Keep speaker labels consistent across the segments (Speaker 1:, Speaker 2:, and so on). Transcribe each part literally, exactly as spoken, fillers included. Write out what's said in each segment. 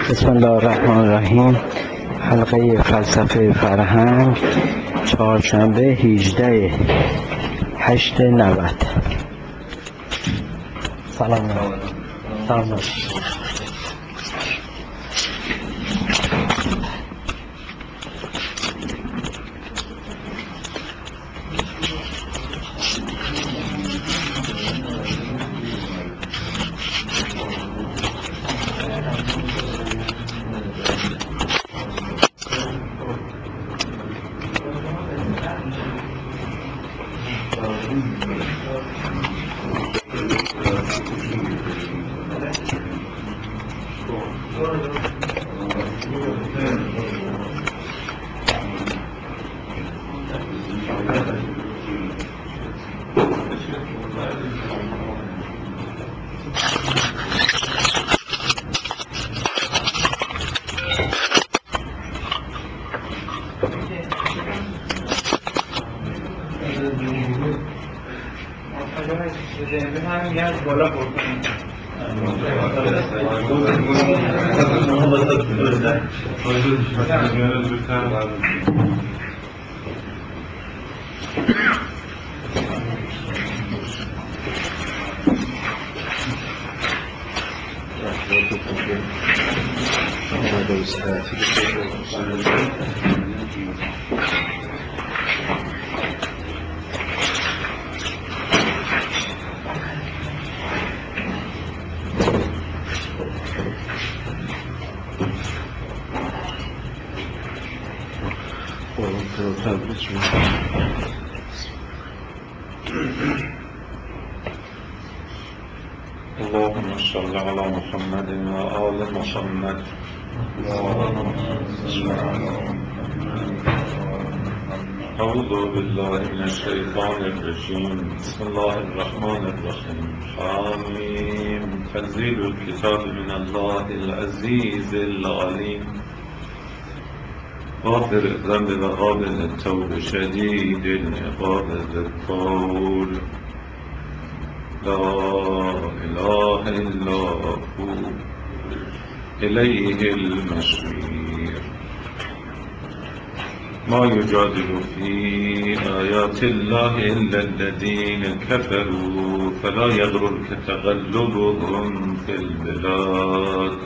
Speaker 1: بسم الله الرحمن الرحیم. حلقه فلسفه فرهنگ، چهارشنبه هجده هشت نود. سلام سلام.
Speaker 2: اللهم صل على محمد وآل محمد. أعوذ بالله من الشيطان الرجيم. بسم الله الرحمن الرحيم. حميم. تنزيل الكتاب من الله العزيز العليم، غافر الذنب وقابل التوب شديد العقاب ذي الطول، لا إله إلا هو إليه المصير. ما يجادل في آيات الله إلا الذين كفروا فلا يغررك تقلبهم في البلاد.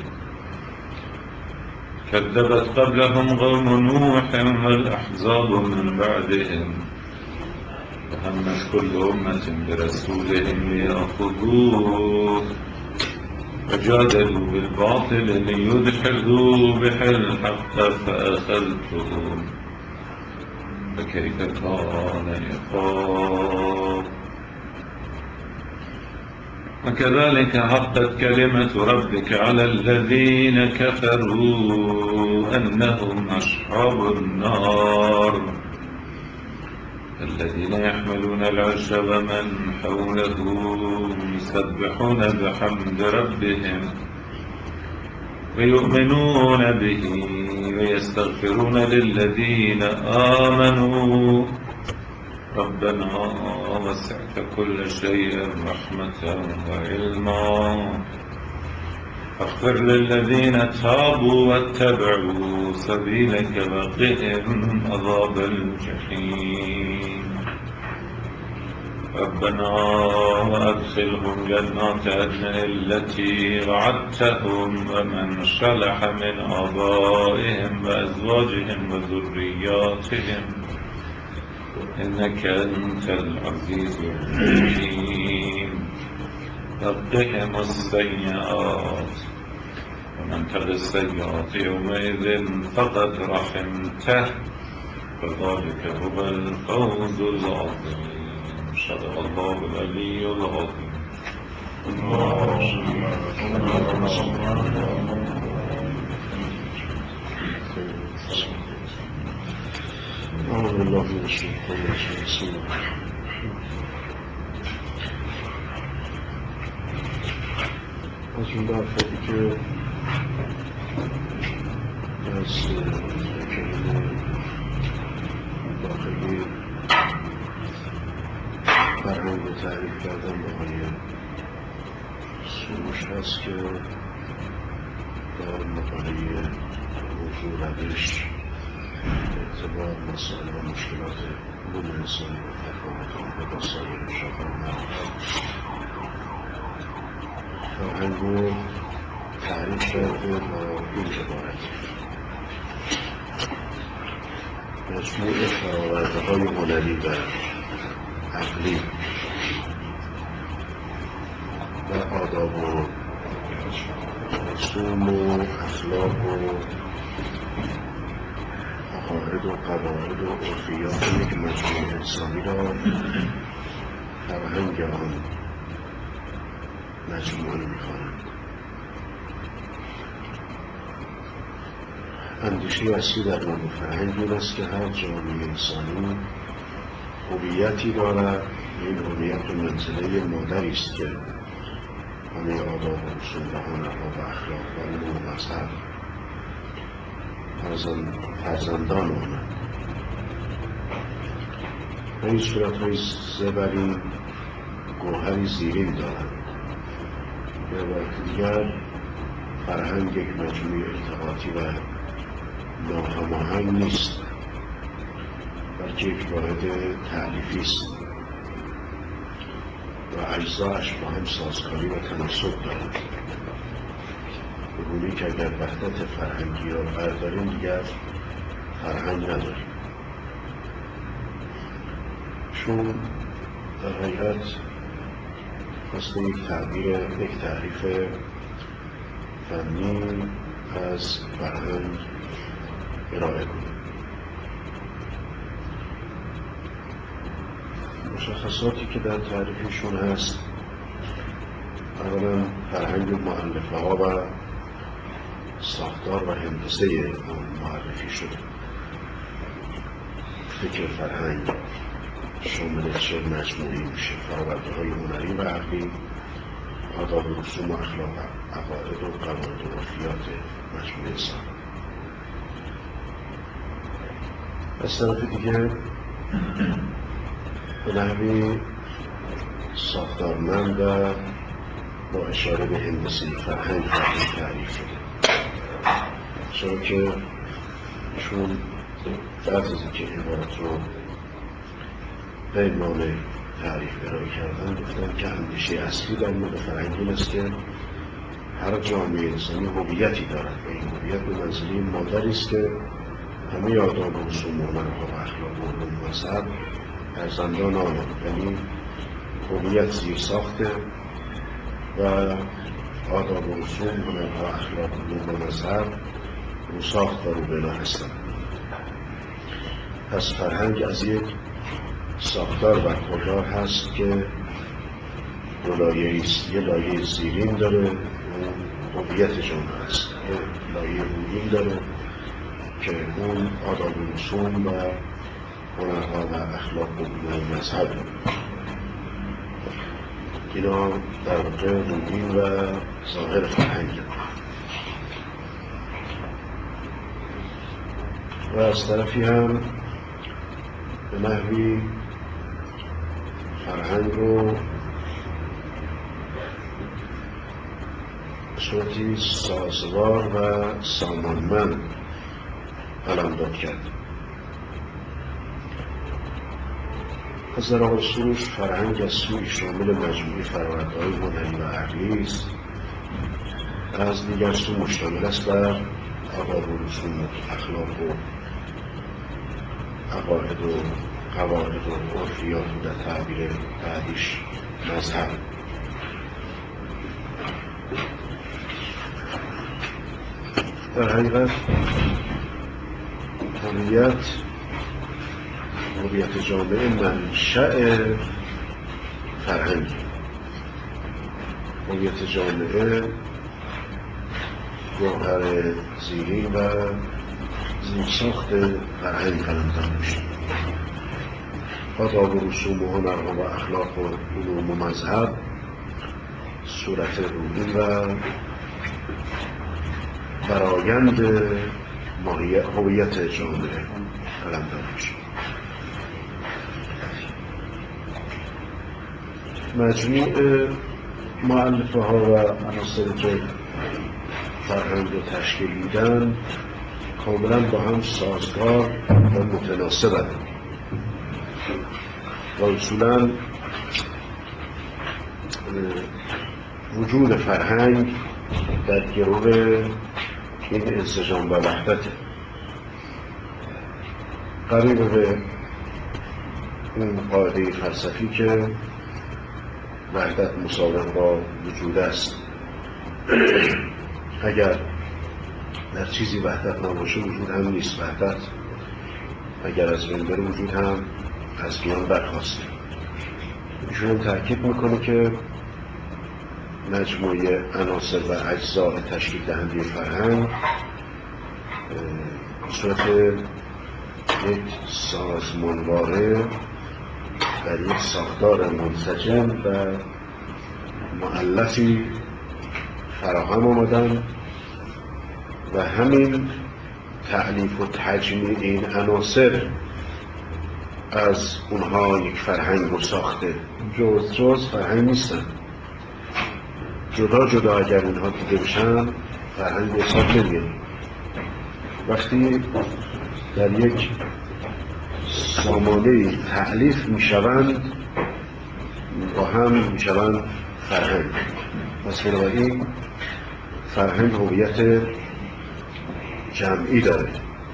Speaker 2: كذبت قبلهم قوم نوح والأحزاب من بعدهم، وهمت كل أمة برسولهم ليأخذوه وجادلوا بالباطل ليدحضوا به الحق فأخذتهم فكيف كان عقاب. وكذلك حقت كلمة ربك على الذين كفروا أنهم أصحاب النار، الذين يحملون العرش ومن حوله يسبحون بحمد ربهم ويؤمنون به ويستغفرون للذين آمنوا ربنا وسعت كل شيء رحمة وعلما فاغفر للذين تابوا واتبعوا سبيلك وقهم عذاب الجحيم. ربنا وأدخلهم جنات عدن التي وعدتهم ومن صلح من آبائهم وأزواجهم وذرياتهم إنك أنت العزيز الحكيم. وقهم السيئات ومن تق السيئات يومئذ فقد رحمته وذلك هو الفوز العظيم. صدق الله العلي العظيم.
Speaker 3: أعوذ بالله من الشيطان الرجيم. بسم الله الرحمن الرحيم. از اون برفایی که از کلمه داخلی فرهنگ رو تعریف کردن با آقای سروش هست که مطالعه موضوع روش اعتبار مسائل و مشکلات علوم انسانی و تفاوت آنها با سایر شاخه و مراحل فرهنگ رو تعریف کرده با این عبارت: مجموع فراورده های هنری و عقلی و آداب و رسوم و اخلاق و عقاید و قواعد و عرفیات یک مجموع انسانی را فرهنگ آن مجموعه می‌خوانند. اندیشه اصلی در مورد فرهنگ این است که هر جامعه انسانی هویتی دارد. این هویت به منزله مادری است که همه آداب و رسوم و هنرها و اخلاق و علوم و مذهب فرزندان آنند. به این صورت‌های زبرین گوهری زیرین دارند. به عبارت دیگر فرهنگ یک مجموعه ارتباطی و ناهماهنگ نیست، بلکه یک واحد تعریفی است و اجزایش با هم سازگاری و تناسب دارند. به گونه‌ای که اگر وحدت فرهنگی را برداریم دیگر فرهنگ نداریم، چون در حقیقت مثل یک تعبیر یک تعریف فنی از فرهنگ ارائه کنیم. مشخصاتی که در تعریفشون هست: اولا فرهنگ مؤلفه ها و ساختار و هندسه آن معرفی شده. فکر فرهنگ شامل چه مجموعی میشه؟ فراورده های هنری و عقلی، آداب و رسوم و اخلاق، عقاید و قواعد و عرفیات مجموعه انسان. از طرف دیگه به نحوی ساختارمند و با اشاره به هندسه فرهنگ فرهنگ تعریف شده، چرا که چون بعد از اینکه عبارت رو به عنوان تعریف ارائه کردن گفتن که اندیشه اصلی در مورد فرهنگ این است که هر جامعه انسانی هویتی دارد و این هویت به منزله مادری است که همه آداب و رسوم و هنرها و اخلاق و علوم و مذهب فرزندان آنند. یعنی هویت زیر ساخته و آداب و رسوم هنرها اخلاق علوم و مذهب رو ساخت و رو بنا هستند. پس فرهنگ از یک ساختار برخوردار هست که دو لایه است. یه لایه زیرین داره، اون هویت جامعه است. یه لایه رویین داره که اون آداب و رسوم و هنرها و اخلاق و علوم و مذهب. اینا در واقع رویین و ظاهر فرهنگ هست. و از طرفی هم به نحوی فرهنگ رو صورتی سازوار و سامانمند قلمداد کرد. از نظر آقای سروش فرهنگ از سوی شامل مجموعه فرآورده‌های هنری و عقلی است، از دیگر سو مشتمل است بر آداب و رسوم و اخلاق و عقاید و قواعد و عرفیات و در تعبیر بعدیش مذهب. در حقیقت هویت هویت جامعه منشأ فرهنگ. هویت جامعه گوهر زیرین و زیرساخت فرهنگ قلمداد میشه. آداب و رسوم و هنرها و اخلاق و علوم و مذهب صورت روحی و برآیند هویت جامعه قلمداد میشه. مجموع مؤلفه ها و عناصری که فرهنگ رو تشکیل میدن کاملا با هم سازگار و متناسبن و اصولا وجود فرهنگ در گروه این انسجام و وحدت قریب به اون قاعده فلسفی که وحدت مساوی با وجود است. اگر در چیزی وحدت نباشه وجود هم نیست. وحدت اگر از بین بره وجود هم از میان برخاسته. ایشون تاکید میکنه که مجموعه عناصر و اجزاء تشکیل دهنده فرهنگ به صورت یک سازمانواره در یک ساختار منسجم و مؤلفی فراهم آمدن و همین تألیف و تجمیع این عناصر از اونها یک فرهنگ رو ساخته. جز جز فرهنگ نیستن. جدا جدا اگر اینها دیده بشن فرهنگ به حساب نمیاد. وقتی در یک سامانه تألیف میشوند با هم میشوند فرهنگ. پس بنابراین فرهنگ هویت جمعی داره.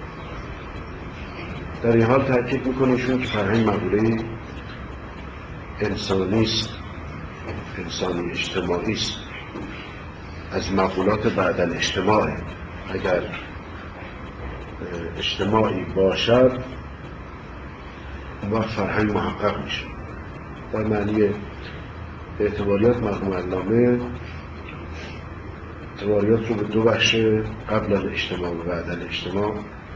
Speaker 3: در این حال تأکید میکنه چون که فرهنگ مقوله انسانی است، انسانی اجتماعی است، از مقولات بعد الاجتماع. اگر اجتماعی باشد اون وقت فرهنگ محقق میشه. در معنی اعتباریات مرحوم علامه اعتباریات رو به دو بخش قبل الاجتماع و بعد الاجتماع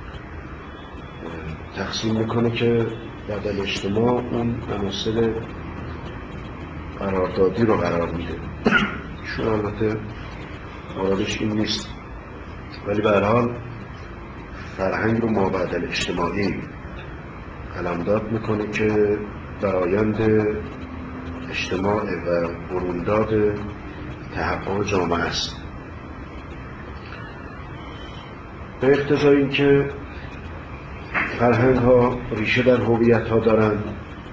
Speaker 3: تقسیم میکنه که بعد الاجتماع اون عناصر قراردادی رو قرار میده. شون البته مرادش این نیست، ولی به هر حال فرهنگ رو ما بعد الاجتماعی قلمداد میکنه که برآیند اجتماع و برونداد تحقق جامعه است. به اقتضای این که فرهنگ ها ریشه در هویت ها دارند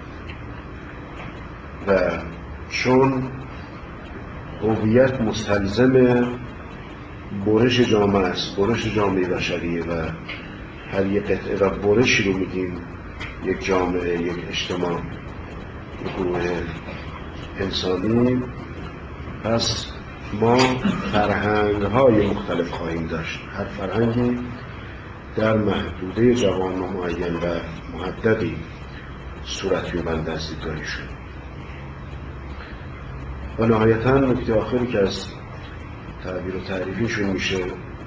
Speaker 3: و چون هویت مستلزم برش جامعه است، برش جامعه بشریه و هر یک قطعه و برشی رو میگیم یک جامعه، یک اجتماع، یک گروه انسانی، پس ما فرهنگ های مختلف خواهیم داشت. هر فرهنگی در محدوده جوان معین و محددی صورت می‌بنده از دیدگاهشون. و نهایتاً نکته آخری که از تعبیر و تعریفیشون میشه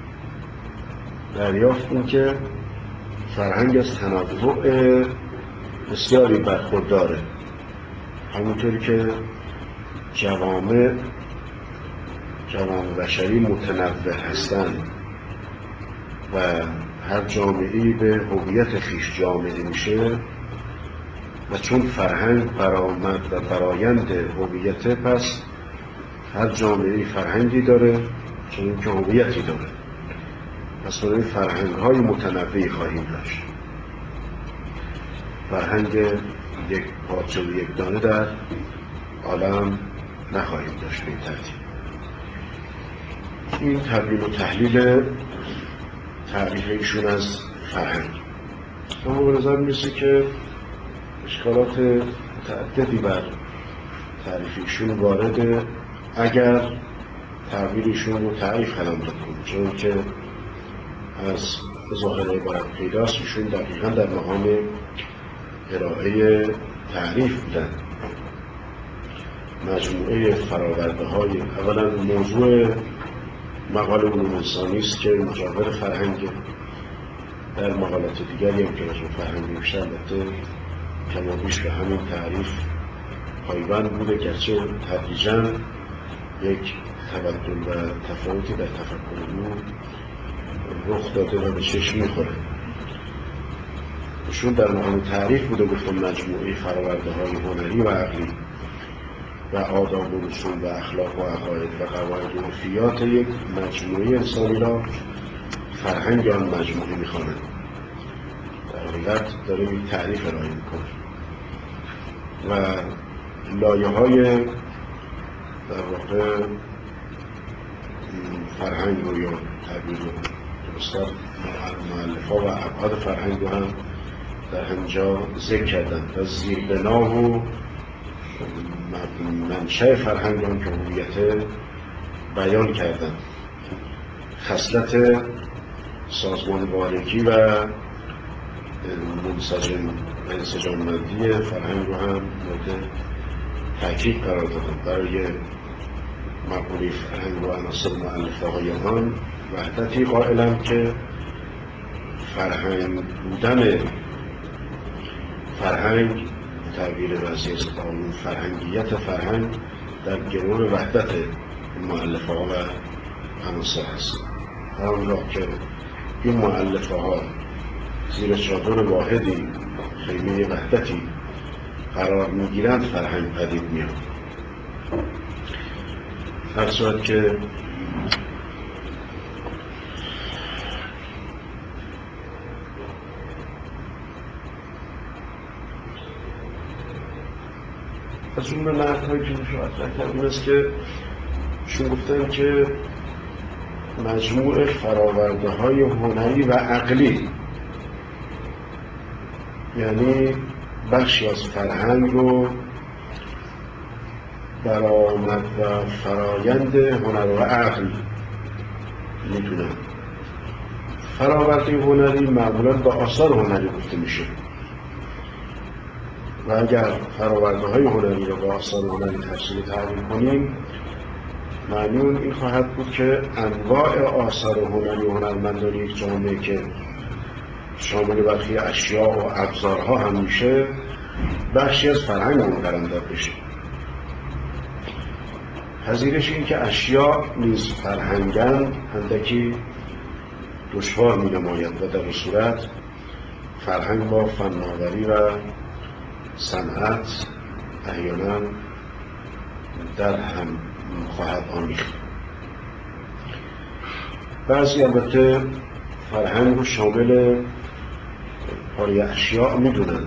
Speaker 3: دریافت این که فرهنگ از تنوع بسیاری برخورداره. همونطوری که جوامع جوامع بشری متنوع هستند و هر جامعه‌ای به هویت خویش جامعه میشه و چون فرهنگ برآمد و برآیند هویت، پس هر جامعه‌ای فرهنگی داره چون که هویتی داره. پس برای فرهنگ‌های متنوعی خواهیم داشت. فرهنگ یک پارچه و یک دانه در عالم نخواهیم داشت به این ترتیب. این تبیین و تحلیل تعریف ایشون از فرهنگ. اما به نظر میرسه که اشکالات متعددی بر تعریف ایشون وارده اگر تعبیر ایشون رو تعریف قلمداد کنیم، چون که از ظاهر عبارت پیداست ایشون دقیقا در مقام ارائه تعریف بودن. مجموعه فراورده های اولا موضوع مقاله علوم انسانی است که مجاور فرهنگ. در مقالات دیگری هم که راجع به فرهنگ نوشته البته کم و بیش به همین تعریف پایبند بوده، گرچه تدریجاً یک تبدل و تفاوتی در تفکر او رخ داده و به چشم میخوره. ایشون در مقام تعریف بوده گفتم مجموعه فراورده های هنری و عقلی و آداب و رسوم و اخلاق و عقاید و قواعد و عرفیات یک مجموعه انسانی را فرهنگ آن مجموعه می‌خواند. در حقیقت داره یک تعریف ارائه می‌کنه و لایه‌های در واقع فرهنگ رو یا تعبیر رو درست‌تر مؤلفه‌ها و ابعاد فرهنگ رو هم در همینجا ذکر کردن و زیربنا و منشأ فرهنگ هم که هویت بیان کردن. خصلت سازمانوارگی و منسجم و انسجاممندی فرهنگ رو هم مورد تاکید قرار دادن. برای مقوله فرهنگ و عناصر مؤلفه های آن وحدتی قائلند که فرهنگ بودن فرهنگ تعبیر وضعی است قانون فرهنگیت فرهنگ در گرور وحدت مؤلفه ها و عناصر هست. همانگاه که این مؤلفه ها زیر چادر واحدی خیمه وحدتی قرار میگیرند فرهنگ پدید میاد. هر صورت که از اون نقدهایی که میشه مطرح کرد این است که شون گفتن که مجموع فراورده های هنری و عقلی، یعنی بخشی از فرهنگ رو برآمد و فرایند هنر و عقل میدونن. فراورده هنری معمولا به آثار هنری گفته میشه و اگر فراورده های هنری رو با آثار هنری تفصیلی تعریف کنیم معنی اون این خواهد بود که انواع آثار هنری و هنرمندان یک جامعه که شامل برخی اشیاء و ابزارها هم میشه بخشی از فرهنگ اون قلمداد بشه. پذیرش این که اشیاء نیز فرهنگند اندکی دشوار می نماید و در این صورت فرهنگ با فناوری و صنعت احیانا در هم خواهد آمیخت. بعضی البته فرهنگ رو شامل پاره اشیاء میدونن،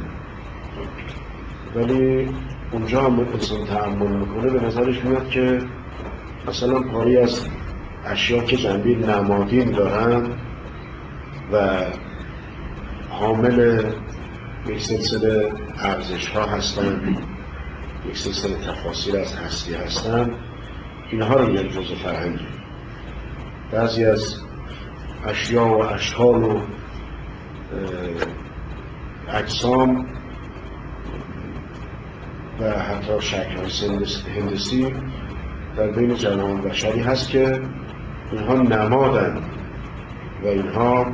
Speaker 3: ولی اونجا هم انسان تأمل میکنه به نظرش میاد که مثلا پاره از اشیاء که جنبه نمادین دارن و حامل یک سلسله ارزش ها هستن، یک سلسله تفاصیل از هستی هستن، اینها رو میگن جزء فرهنگه. بعضی از اشیاء و اشکال و اجسام و حتی شکل‌های هندسی در بین جوان بشری هست که اینها نمادن و اینها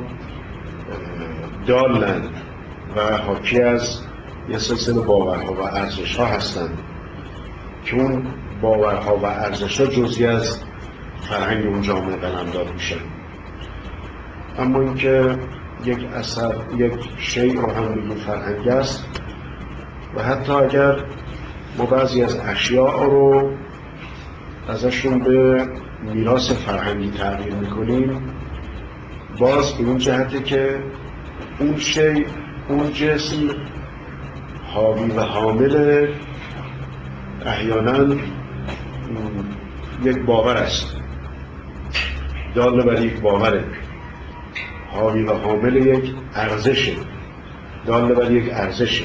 Speaker 3: دالند و حاکی از یه سلسله باورها و ارزش‌ها هستند که اون باورها و ارزش‌ها جزئی از فرهنگ اون جامعه قلمداد میشن. اما اینکه یک اثر، یک شیء رو هم بگیم فرهنگ است و حتی اگر ما بعضی از اشیاء رو ازشون به میراث فرهنگی تعبیر میکنیم باز به این جهته که اون شیء، اون جسم حاوی و حامل احیانا یک باور است، دال بر یک باوره، حاوی و حامل یک ارزشه، دال بر یک ارزشه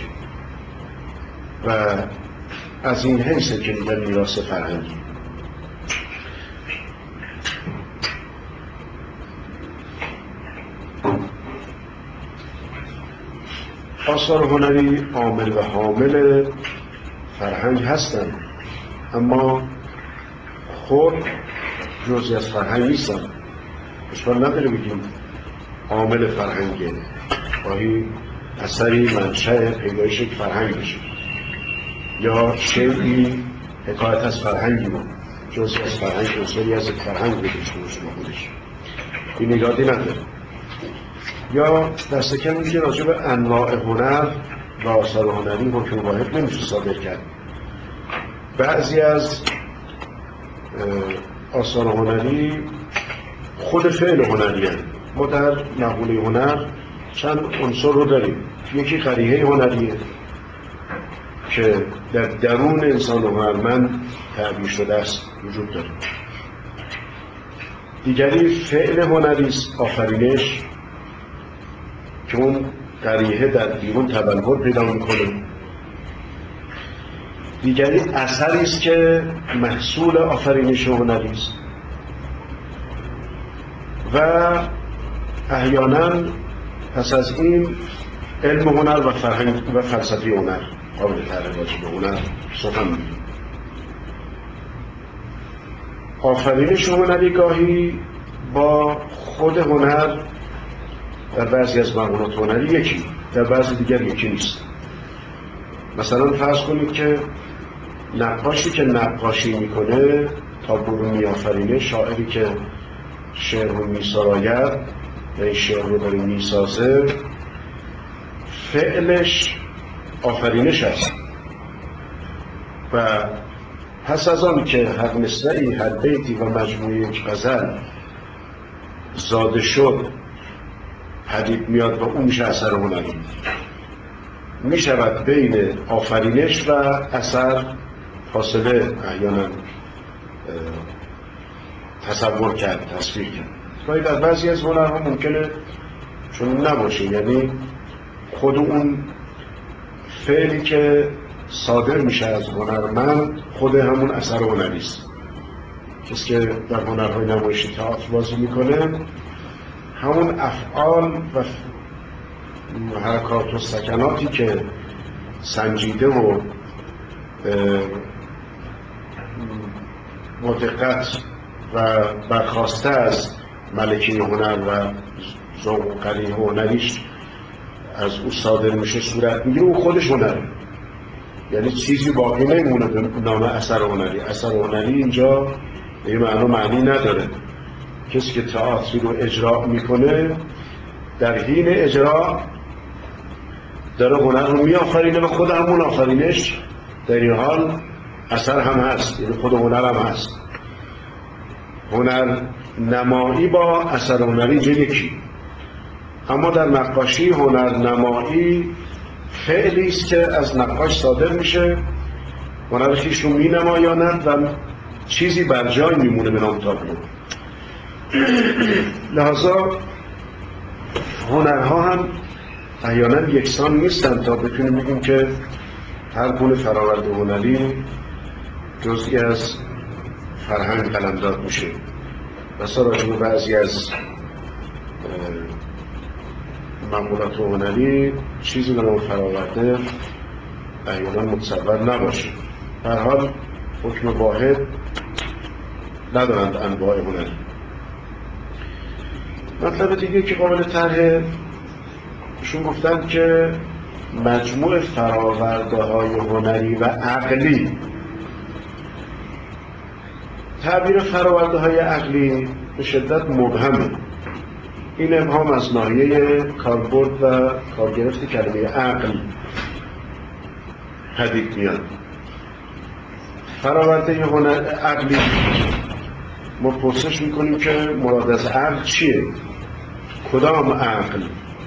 Speaker 3: و از این حیثه که میگن میراث فرهنگی. آثار هنری عامل و حامل فرهنگ هستند اما خود جزئی از فرهنگ نیستن. اشکال نداره بگیم عامل فرهنگه، گاهی اثری منشأ پیدایش یک فرهنگ بشه یا شیئی حکایت از فرهنگی بود، جزئی از فرهنگ، عنصری از یک فرهنگ بودش خودش با خودش، این ایرادی نداره. یا دست کم میگه راجع به انواع هنر و آثار هنری حکم واحد نمیشه صادر کرد. بعضی از آثار هنری خود فعل هنری هست. ما در مقوله هنر چند عنصر رو داریم. یکی قریحه هنریه که در درون انسان هنرمند تعبیر شده است، وجود داره. دیگری فعل هنری است، آفرینش، که اون قریحه در بیرون تبلور پیدا میکنه. دیگری اثری است که محصول آفرینش هنری است و احیانا پس از این علم هنر و فرهنگ و فلسفه هنر قابل تعریف راجع به هنر سخن میگیم. آفرینش هنری گاهی با خود هنر در بعضی از مقولات هنری یکی، در بعضی دیگر یکی نیست. مثلا فرض کنید که نقاشی که نقاشی میکنه، تابلو رو میآفرینه، شاعری که شعر رو میسراید و این شعر رو داره میسازه، فعلش آفرینش است و پس از آن که هر مصرعی، هر بیتی و مجموعه یک غزل زاده شد پدید میاد و اون میشه اثر هنری. میشود بین آفرینش و اثر فاصله احیانا تصور کرد، تصویر کرد. گاهی در بعضی از هنرها ممکنه چون نباشه، یعنی خود اون فعلی که صادر میشه از هنرمند خود همون اثر هنری است. کسی که در هنرهای نمایشی تئاتر بازی میکنه، همون افعال و حرکات و سکناتی که سنجیده و با دقت و برخواسته از ملکه هنر و ذوق و قریح هنریش از او صادر میشه، صورت میگیره، او خودش هنره. یعنی چیزی باقی نمیمونه به نام اثر هنری. اثر هنری اینجا به این معنا معنی نداره. کسی که تئاتری رو اجرا میکنه در حین اجرا داره هنر رو میآفرینه و خود همون آفرینش در این حال اثر هم هست، یعنی خود هنر هم هست. هنر نمایی با اثر هنری اینجا یکی. اما در نقاشی هنر نمایی فعلی است که از نقاش صادر میشه، هنر خویش رو می نمایاند و چیزی بر جای میمونه به نام تابلو. لحاظا هنرها هم احیانا یکسان نیستن تا بتونیم بگیم که هر گونه فراورده هنری جزئی از فرهنگ قلمداد میشه. مثلا راجع به بعضی از مقولات هنری چیزی به نام فراورده احیانا متصور نباشه. به هر حال حکم واحد ندارند انواع هنری. مطلب دیگه که قابل طرحه، ایشون گفتن که مجموع فراورده های هنری و عقلی. تعبیر فراورده های عقلی به شدت مبهمه. این ابهام از ناحیه کاربرد و کارگرفت کلمه عقل پدید میاد. فراورده هنر عقلی، ما پرسش میکنیم که مراد از عقل چیه؟ کدام عقل؟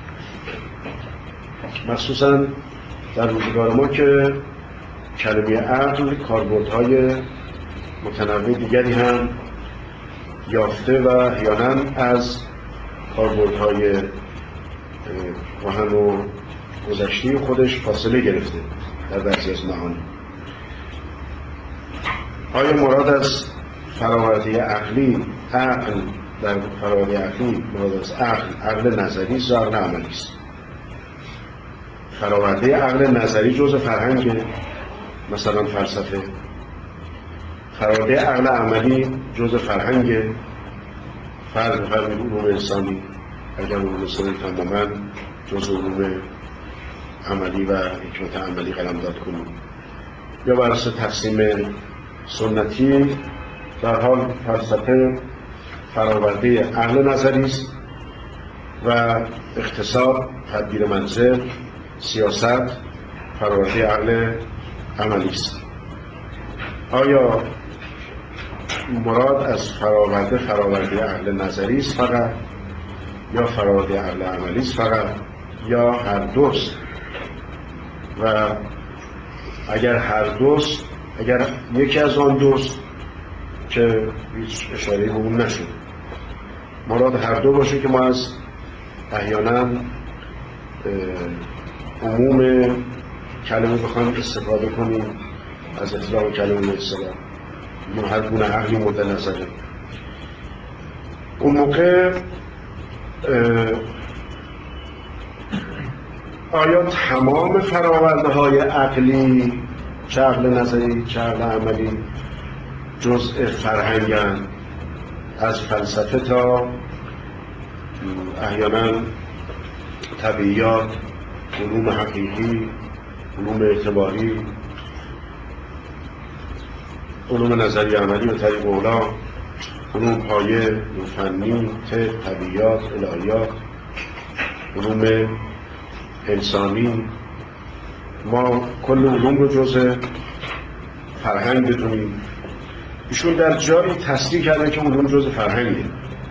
Speaker 3: مخصوصا در روزگار ما که کلمه عقل کاربردهای متنوع دیگری هم یافته و احیانا از کاربردهای کهن و گذشته خودش فاصله گرفته در بعضی از معانی. آیا مراد از فراورده عقلی، عقل در فراورده عقلی مراد از عقل، عقل نظری است یا عقل عملی است؟ فراورده عقل نظری جزء فرهنگ، مثلا فلسفه. فراورده عقل عملی جزء فرهنگ، فرق فرق علوم انسانی. اگر علوم انسانی تماما جزء علوم عملی و حکمت عملی قلمداد کنیم، یا بر اساس تقسیم سنتی، در حال فلسفه فراورده عقل نظری است و اقتصاد، تدبیر منزل، سیاست فراورده عقل عملی است. آیا مراد از فراورده فراورده عقل نظری است فقط، یا فراورده عقل عملی است فقط، یا هر دوست؟ و اگر هر دوست، اگر یکی از آن دوست که هیچ اشاره به اون نشد، مراد هر دو باشه که ما از احیانا عموم کلمه بخوایم استفاده کنیم، از اطلاق کلمه به اصطلاح یا هر گونه عقلی مورد نظره، اون موقع آیا تمام فراورده های عقلی، چه عقل نظری چه عقل عملی، جزء فرهنگن، از فلسفه تا احیانا طبیعیات، علوم حقیقی، علوم اعتباری، علوم نظری عملی و طریق اولا، علوم پایه، علوم فنی، طب، طبیعیات، الهیات، علوم انسانی، ما کل علوم رو جزء فرهنگ بدونیم. ایشون در جایی تصریح کرده که علوم جزء فرهنگه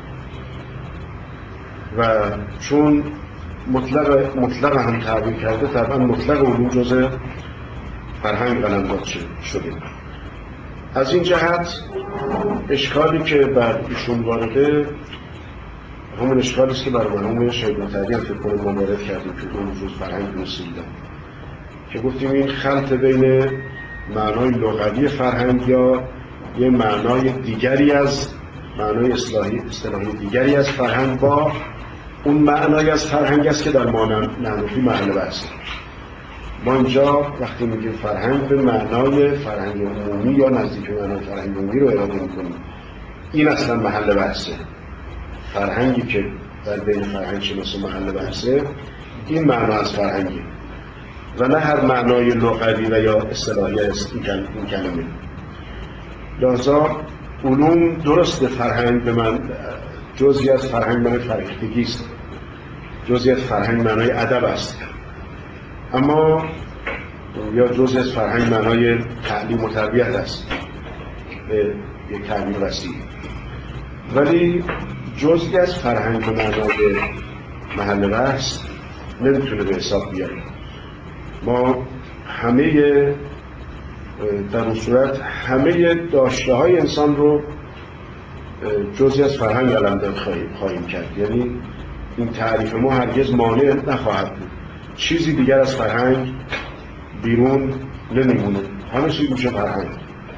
Speaker 3: و چون مطلق مطلق هم تعبیر کرده، طبعا مطلق علوم جزء فرهنگ قلمداد شده. از این جهت اشکالی که بر ایشون وارده همون اشکالی است که بر مرحوم شهید مطهری هم فکر کنم ما وارد کردیم که علوم جزء فرهنگ دونستیدن، که گفتیم این خلط بین معنای لغوی فرهنگ یا یه معنای دیگری از معنای اصطلاحی اصطلاحی دیگری از فرهنگ با اون معنای از فرهنگ است که در ما نحنفی محل بحثه. ما اینجا وقتی میگیم فرهنگ به معنای فرهنگ عمومی یا نزدیک معنای فرهنگ عمومی رو اراده میکنیم. این اصلا محل بحثه. فرهنگی که در بین فرهنگ شناسی محل بحثه، این معنا از فرهنگی و نه هر معنای لغوی و یا اصطلاحی است این کلمه. لذا علوم درست فرهنگ به من جزئی از فرهنگ معنای فرهیختگی است، جزئی از فرهنگ معنای ادب است، اما یا جزئی از فرهنگ معنای تعلیم و تربیت است به یک تعبیر وسیع، ولی جزئی از فرهنگ به معنای محل بحث نمیتونه به حساب بیاد. ما همه در اون صورت همه داشته های انسان رو جزئی از فرهنگ علمداد خواهیم کرد، یعنی این تعریف ما هرگز مانع نخواهد بود، چیزی دیگر از فرهنگ بیرون نمیمونه، همه چیز میشه فرهنگ.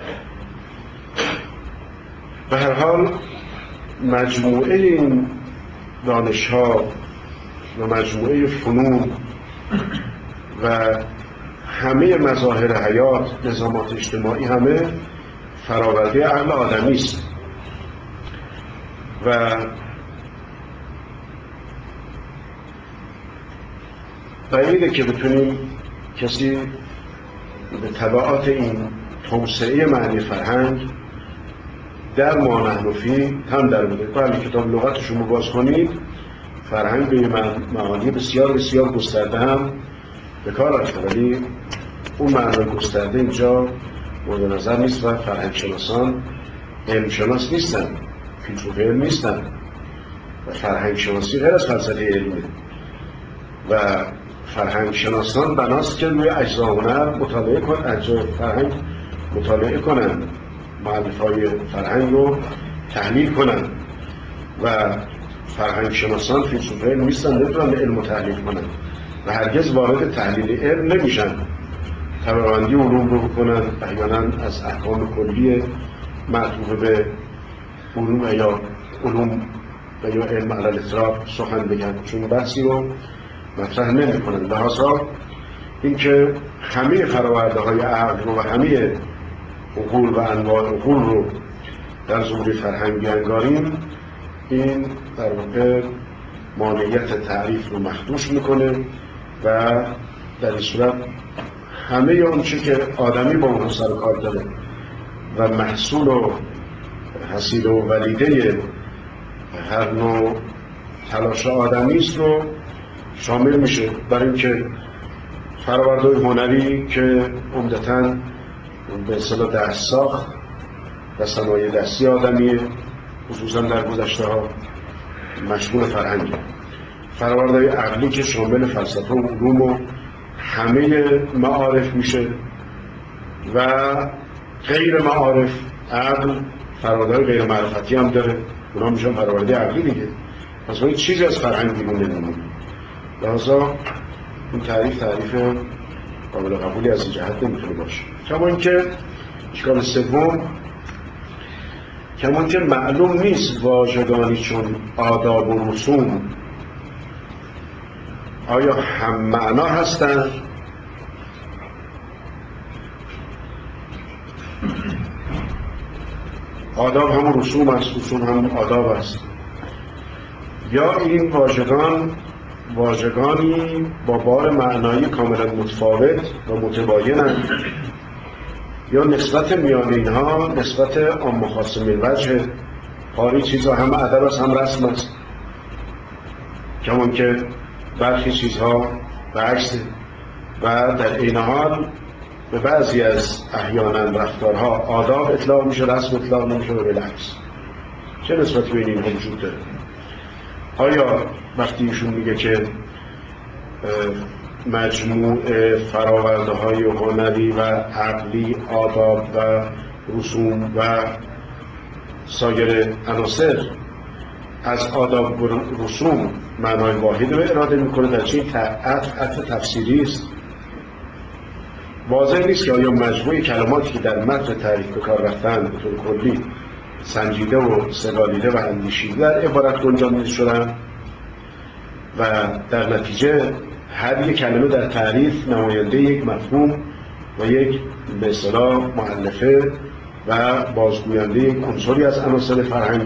Speaker 3: به هر حال مجموعه این دانش ها و مجموعه فنون و همه مظاهر حیات، نظامات اجتماعی، همه فراورده عقل آدمی است و بعیده که بتونیم کسی به تبعات این توسعه معنی فرهنگ در ما نحنفی هم در بوده. بله کتاب لغتشون رو باز کنید، فرهنگ به معانی بسیار بسیار گسترده هم به کار رفته، ولی اون معنی گسترده اینجا مورد نظر نیست و فرهنگ شناسان علم شناس نیستن، فیلسوف علم نیستن و فرهنگ شناسی غیر از فلسفه علمه و فرهنگ شناسان بناست که روی اجزا هنر مطالعه کنن، اجزای فرهنگ مطالعه کنن، مؤلفه‌های فرهنگ رو تحلیل کنن و فرهنگ شناسان فیلسوف علم نیستن، نمیتونن علم رو تحلیل کنن و هرگز وارد تحلیل علم نمیشن، طبقه‌بندی علوم رو بکنن، احیانا از احکام کلی معطوف به علوم یا علوم و یا علم علی الاطلاق سخن بگن، چون بحثی رو مطرح نمی کنن. لحاظا اینکه همه فراورده های عقل رو و همه عقول و انواع عقول رو در زمره فرهنگ بیانگاریم، این در واقع مانعیت تعریف رو مخدوش میکنه و در این صورت همه اون چه که آدمی با اون سر کار داره و محصول و حصیل و ولیده هر نوع تلاش آدمی است رو شامل میشه. برای اینکه فرآوردهای هنری که عمدتاً به اصطلاح دست ساخت و صنایع دستی آدمیه، خصوصا در گذشته ها مشمول فرهنگه. فرآوردهای عقلی که شامل فلسفه و علوم و همه معارف میشه و غیر معارف. عقل فرآوردهای غیر معرفتی هم داره، اونا میشن فرآورده عقلی دیگه. پس این چیزی از فرهنگ بیرون نمیمونه. لذا این تعریف تعریف قابل قبولی از این جهت نمیتونه باشه. کما اینکه اشکال سوم، کما اینکه معلوم نیست واژگانی چون آداب و رسوم آیا هم معنا هستند آداب هم رسوم است، رسوم هم آداب است، یا این واژگان واژگانی با بار معنایی کاملا متفاوت و متباینند، یا نسبت میان اینها نسبت عام و خاص الوجه. پاری چیزها هم ادب است هم رسم است، کما که برخی چیزها برعکسه و در این حال به بعضی از احیانا رفتارها آداب اطلاق میشه، رسم اطلاق نمیشه و بالعکس. چه نسبتی بین اینها وجود داره؟ آیا وقتی ایشون میگه که مجموع فراورده های هنری و عقلی، آداب و رسوم و سایر عناصر از آداب و رسوم معنای واحد رو اراده میکنه، در چه عطف تفسیری است؟ واضح نیست که آیا مجموع کلماتی که در متن تعریف به کار رفتن به طور کلی سنجیده و سگالیده و اندیشیده در عبارت گنجانده شدن و در نتیجه هر یک کلمه در تعریف نماینده یک مفهوم و یک به اصطلاح مؤلفه و بازگوینده یک عنصری از عناصر فرهنگ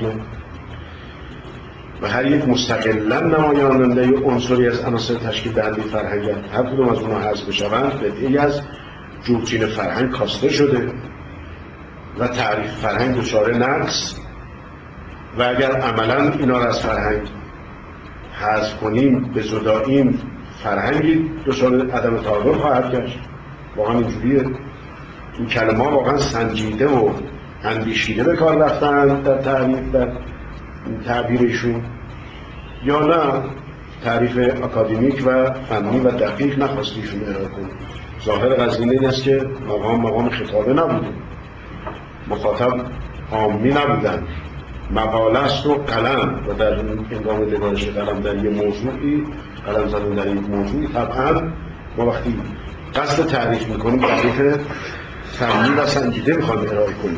Speaker 3: و هر یک مستقلا نماینده عنصری از عناصر تشکیل دهنده فرهنگ. هر کدوم از اونها حذف بشوند قطعی از جورچین فرهنگ کاسته شده و تعریف فرهنگ دچار نقص، و اگر عملا اینا را از فرهنگ حذف کنیم به زداییم فرهنگی دچار عدم تعادل خواهد گشت. واقعا اینجوریه. این کلمه ها واقعا سنجیده و اندیشیده به کار رفتن در تعریف، در تعبیرشون، یا نه تعریف اکادمیک و فنی و دقیق نخواستیشون ارائه کنیم. ظاهر قضیه این است که مقام مقام خطابه نبوده، مخاطب عامی نبودن، مقاله است و قلم، و در هنگام نگارش قلم در یک موضوعی، قلم زدن در یک موضوعی، طبعا ما وقتی قصد تعریف میکنیم تعریف فنی و سنجیده میخوایم ارائه کنیم.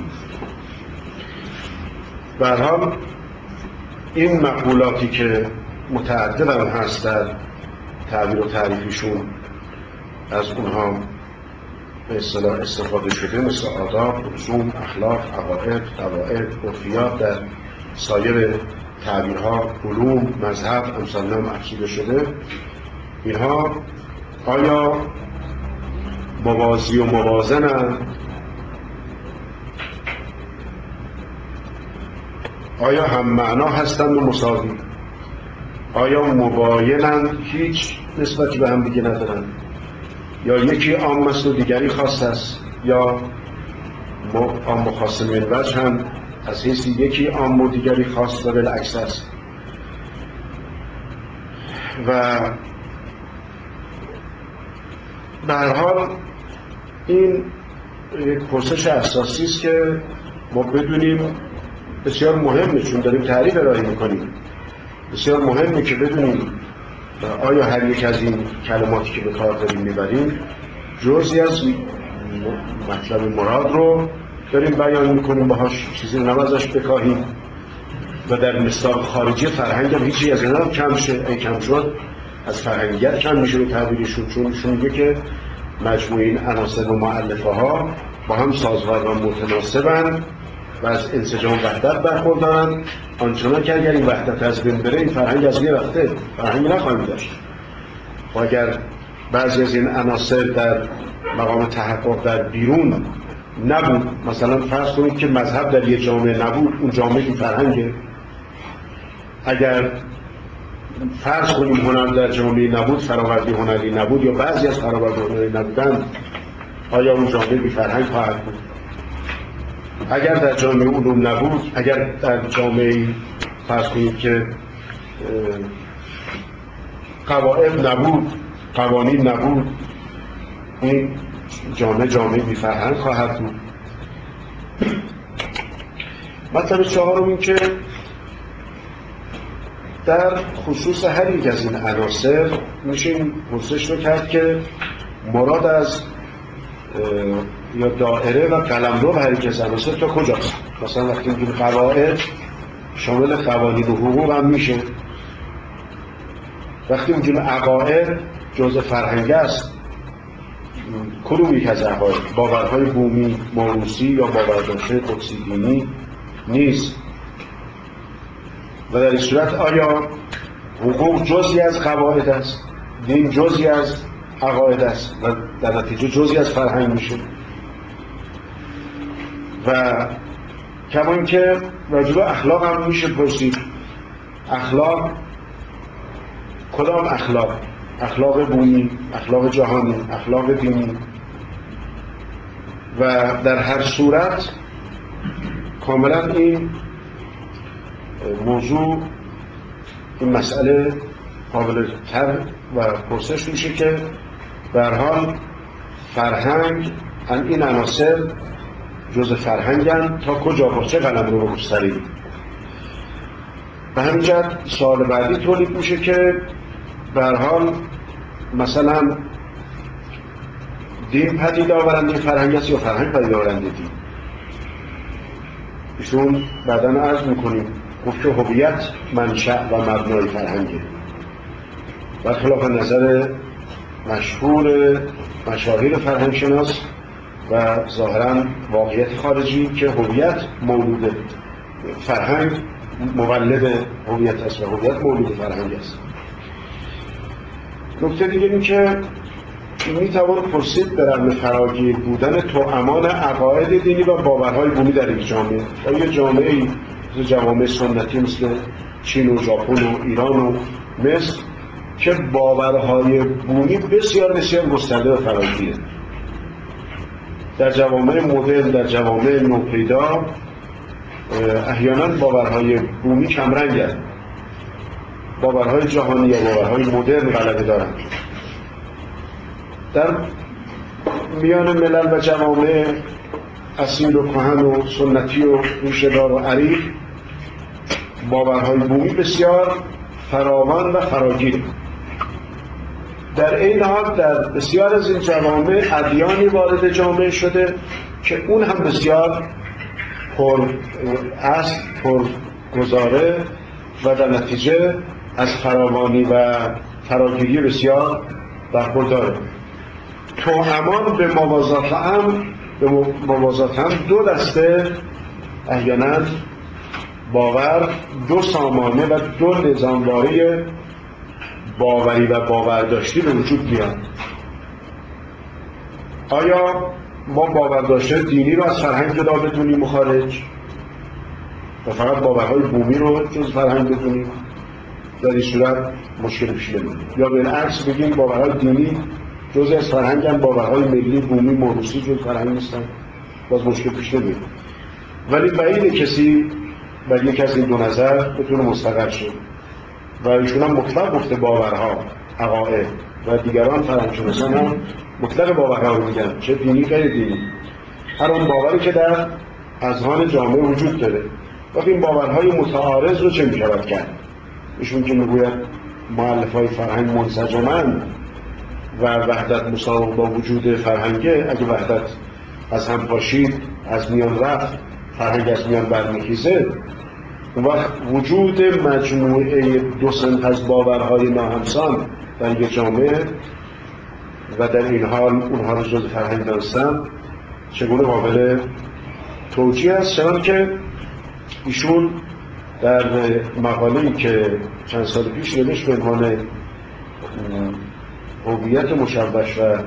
Speaker 3: به هر حال این مقولاتی که متعدد هم هست در تعبیر و تعریفشون، از اونها به اصطلاح استفاده شده، مثل آداب، رسوم، اخلاق، عقاید، قواعد، عرفیات، در سایر تعبیرها، علوم، مذهب، امثال هم افزوده شده. اینها آیا موازی و موازنند؟ آیا هم معنا هستند و مساوی؟ آیا مباینند، هیچ نسبتی به هم دیگه ندارند؟ یا یکی عام است و دیگری خاص است؟ یا عام و خاص الوجه هم از حیث یکی عام و دیگری خاص و بالعکس است؟ و به هر حال این یک پرسش اساسی است که ما بدونیم، بسیار مهمه، چون داریم تعریف ارائه میکنیم، بسیار مهمه که بدونیم آیا هر یک از این کلماتی که به کار داریم میبریم جزئی از مطلب مراد رو داریم بیان میکنیم، باهاش چیزی رو نمازش بکاهیم و در مصداق خارجی فرهنگ هم هیچی از اینا کم شه. ای کم شد از فرهنگیت کم میشه به تعبیرشون، چون ایشون میگه که مجموعه این عناصر و مؤلفه ها با هم سازگار و متناسبند و از انسجام وحدت برخوردارند، آنچنان که اگر این وحدت از بین بره این فرهنگ از بین رفته، فرهنگ نخواهیم داشت. و اگر بعضی از این عناصر در مقام تحقق در بیرون نبود، مثلا فرض کنید که مذهب در یک جامعه نبود، اون جامعه این فرهنگه. اگر فرض کنیم هنر در جامعه نبود، فراوردی هنری نبود، یا بعضی از فراوردی هنری نبودن، آیا اون جامعه بی فرهنگ خواهد بود؟ اگر در جامعه علوم نبود، اگر در جامعه فرض کنید که قواعد نبود، قوانین نبود، این جامعه جامعه بی فرهنگ خواهد بود. مطلب چهارم این که در خصوص هر یک از این عناصر میشه این پرسش رو کرد که مراد از یا دائره و قلمرو هر یک از عناصر تا کجاست. مثلا وقتی میگیم قواعد شامل قوانین و حقوق هم میشه، وقتی میگیم عقاید جزء فرهنگ است، کدوم یک از عقاید؟ باورهای بومی موروثی یا باورداشته قدسی دینی نیست. و در این صورت آیا حقوق جزئی از قواعد است، دین جزئی از عقاید است و در نتیجه جزئی از فرهنگ میشه؟ و کما اینکه راجع به اخلاق هم میشه پرسید. اخلاق کدام اخلاق؟ اخلاق بومی، اخلاق جهانی، اخلاق دینی؟ و در هر صورت کاملا این موضوع، این مسئله قابل تر و پرسش میشه که به هر حال فرهنگ، این عناصر جزء فرهنگن تا کجا، با چه قلمرو رو گستریم. به همین جهت سوال بعدی تولید میشه که به هر حال مثلا دین پدید آورنده فرهنگ است یا فرهنگ پدید آورنده دین؟ ایشون بعداً عرض میکنیم گفت که هویت منشأ و مبنای فرهنگه، برخلاف نظر مشهور مشاهیر فرهنگ شناس و ظاهراً واقعیت خارجی که هویت مولود فرهنگ مولد هویت است و هویت مولود فرهنگ است. نکته دیگه این که میتوان پرسید در رغم فراگیر بودن توامان عقاید دینی و باورهای بومی در یک جامعه، و یه جامعه مثل جوامع سنتی مثل چین و ژاپن و ایران و مصر که باورهای بومی بسیار بسیار گسترده و فراگیره، در جوامع مدرن، در جوامع نوپیدا احیانا باورهای بومی کمرنگند، باورهای جهانی یا باورهای مدرن غلبه دارند. در میان ملل و جوامع اصیل و کهن و سنتی و ریشه‌دار و عریق باورهای بومی بسیار فراوان و فراگیر. در این حال در بسیار از این جوامع ادیانی وارد جامعه شده که اون هم بسیار پر اصل، پر گزاره و در نتیجه از فراوانی و فراگیری بسیار برخورداره. توامان به موازات هم به موازات هم دو دسته احیانا باور، دو سامانه و دو نظامواره باوری و باورداشتی به وجود میاد. آیا ما باورداشته دینی رو از فرهنگ جدا بدونیم و خارج و فقط باورهای بومی رو جز فرهنگ بدونیم؟ در این صورت مشکل پیش نمیاد. یا بالعکس بگیم باورهای دینی جزء از فرهنگن، باورهای ملی بومی موروثی جز فرهنگ نیستن، باز مشکل پیش نمیاد. ولی بعید کسی بر یک از این دو نظر بتونه مستقر شد و ایشون هم مطلق گفته باورها، عقاید و دیگران فرهنگشناسان هم مطلق باورها رو میگن، چه دینی غیر دینی، هر اون باوری که در اذهان جامعه وجود داره. وقتی این باورهای متعارض رو چه میشود کرد؟ ایشون که میگوید مؤلفه‌های فرهنگ منسجمند و وحدت مساوی با وجود فرهنگه، اگه وحدت از هم پاشید، از میان رفت، فرهنگ از میان برمیخیزه، اون وقت وجود مجموعه دو صنف از باورهای ناهمسان در یک جامعه و در این حال اونها رو جز فرهنگ دانستن چگونه قابل توجیه است؟ چنان که ایشون در مقاله‌ای که چند سال پیش نوشت به عنوان هویت مشوش و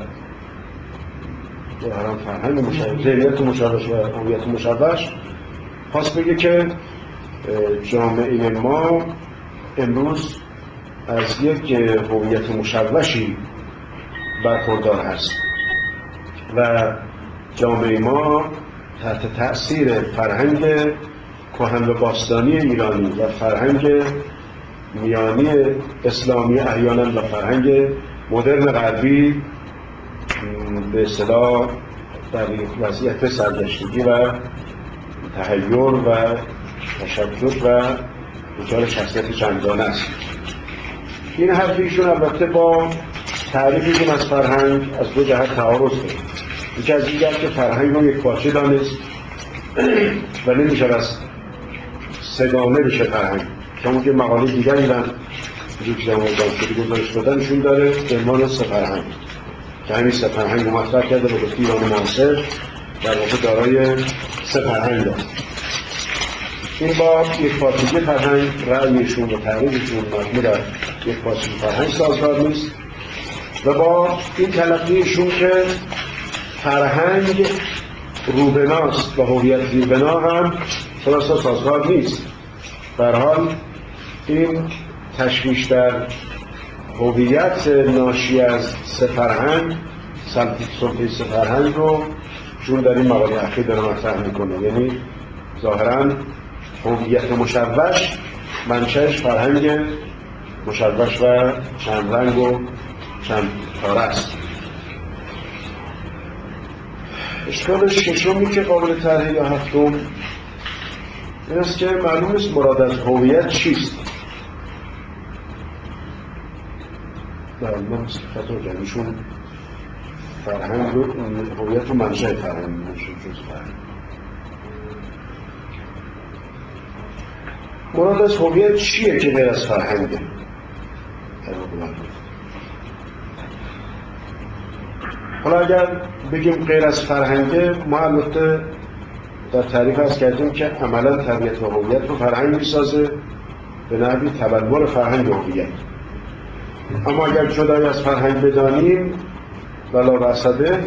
Speaker 3: فرهنگ مشوش، ذهنیت مشوش و هویت مشوش، خواست بگه که جامعه ما امروز از یک هویت مشوشی برخوردار هست و جامعه ما تحت تأثیر فرهنگ کهن و باستانی ایرانی و فرهنگ میانی اسلامی احیانا و فرهنگ مدرن غربی به اصطلاح در یک وضعیت سرگشتگی و تحیر و تشکک و دچار شخصیت چندگانه است. این حرف ایشون البته با تعریفشون از فرهنگ از دو جهت تعارض داره. یکی از این که فرهنگ رو یک پارچه دانست و نمیشه از سگانه بشه فرهنگ. همون که مقاله دیگری هم وجود که همون دانشجوی گزارش دادنشون داره به عنوان سه فرهنگ که همین سه فرهنگ رو مطرح کرده و گفت ایران معاصر در واقع دارای سه فرهنگ است. این با یک پارچگی فرهنگ رأیشون و تعریفشون مبنی بر یک پارچگی فرهنگ سازگار نیست و با این تلقیشون که فرهنگ روبناست و هویت زیربنا هم خلاصا سازگار نیست. به هر حال این تشویش در هویت ناشی از سه فرهنگ سلطه سه فرهنگ رو چون در این مقاله اخیر داره مطرح میکنه، یعنی ظاهراً هویت مشوش منشأش فرهنگ مشوش و چند رنگ و چند کاره است. اشکال ششمی که قابل طرحه یا هفتم این است که معلوم است مراد از هویت چیست. در من خطا کردیشون فرهنگ رو هویت رو منشأ فرهنگ میشون جز فرهنگ. مراد از هویت چیه که غیر از فرهنگه؟ حالا اگر بگیم غیر از فرهنگه، ما البته در تعریف هست کردیم که عملا طبیعت و هویت رو فرهنگ میسازه به نحوی تبلور فرهنگ و هویت. اما اگر جدای از فرهنگ بدانیم ولا رصده،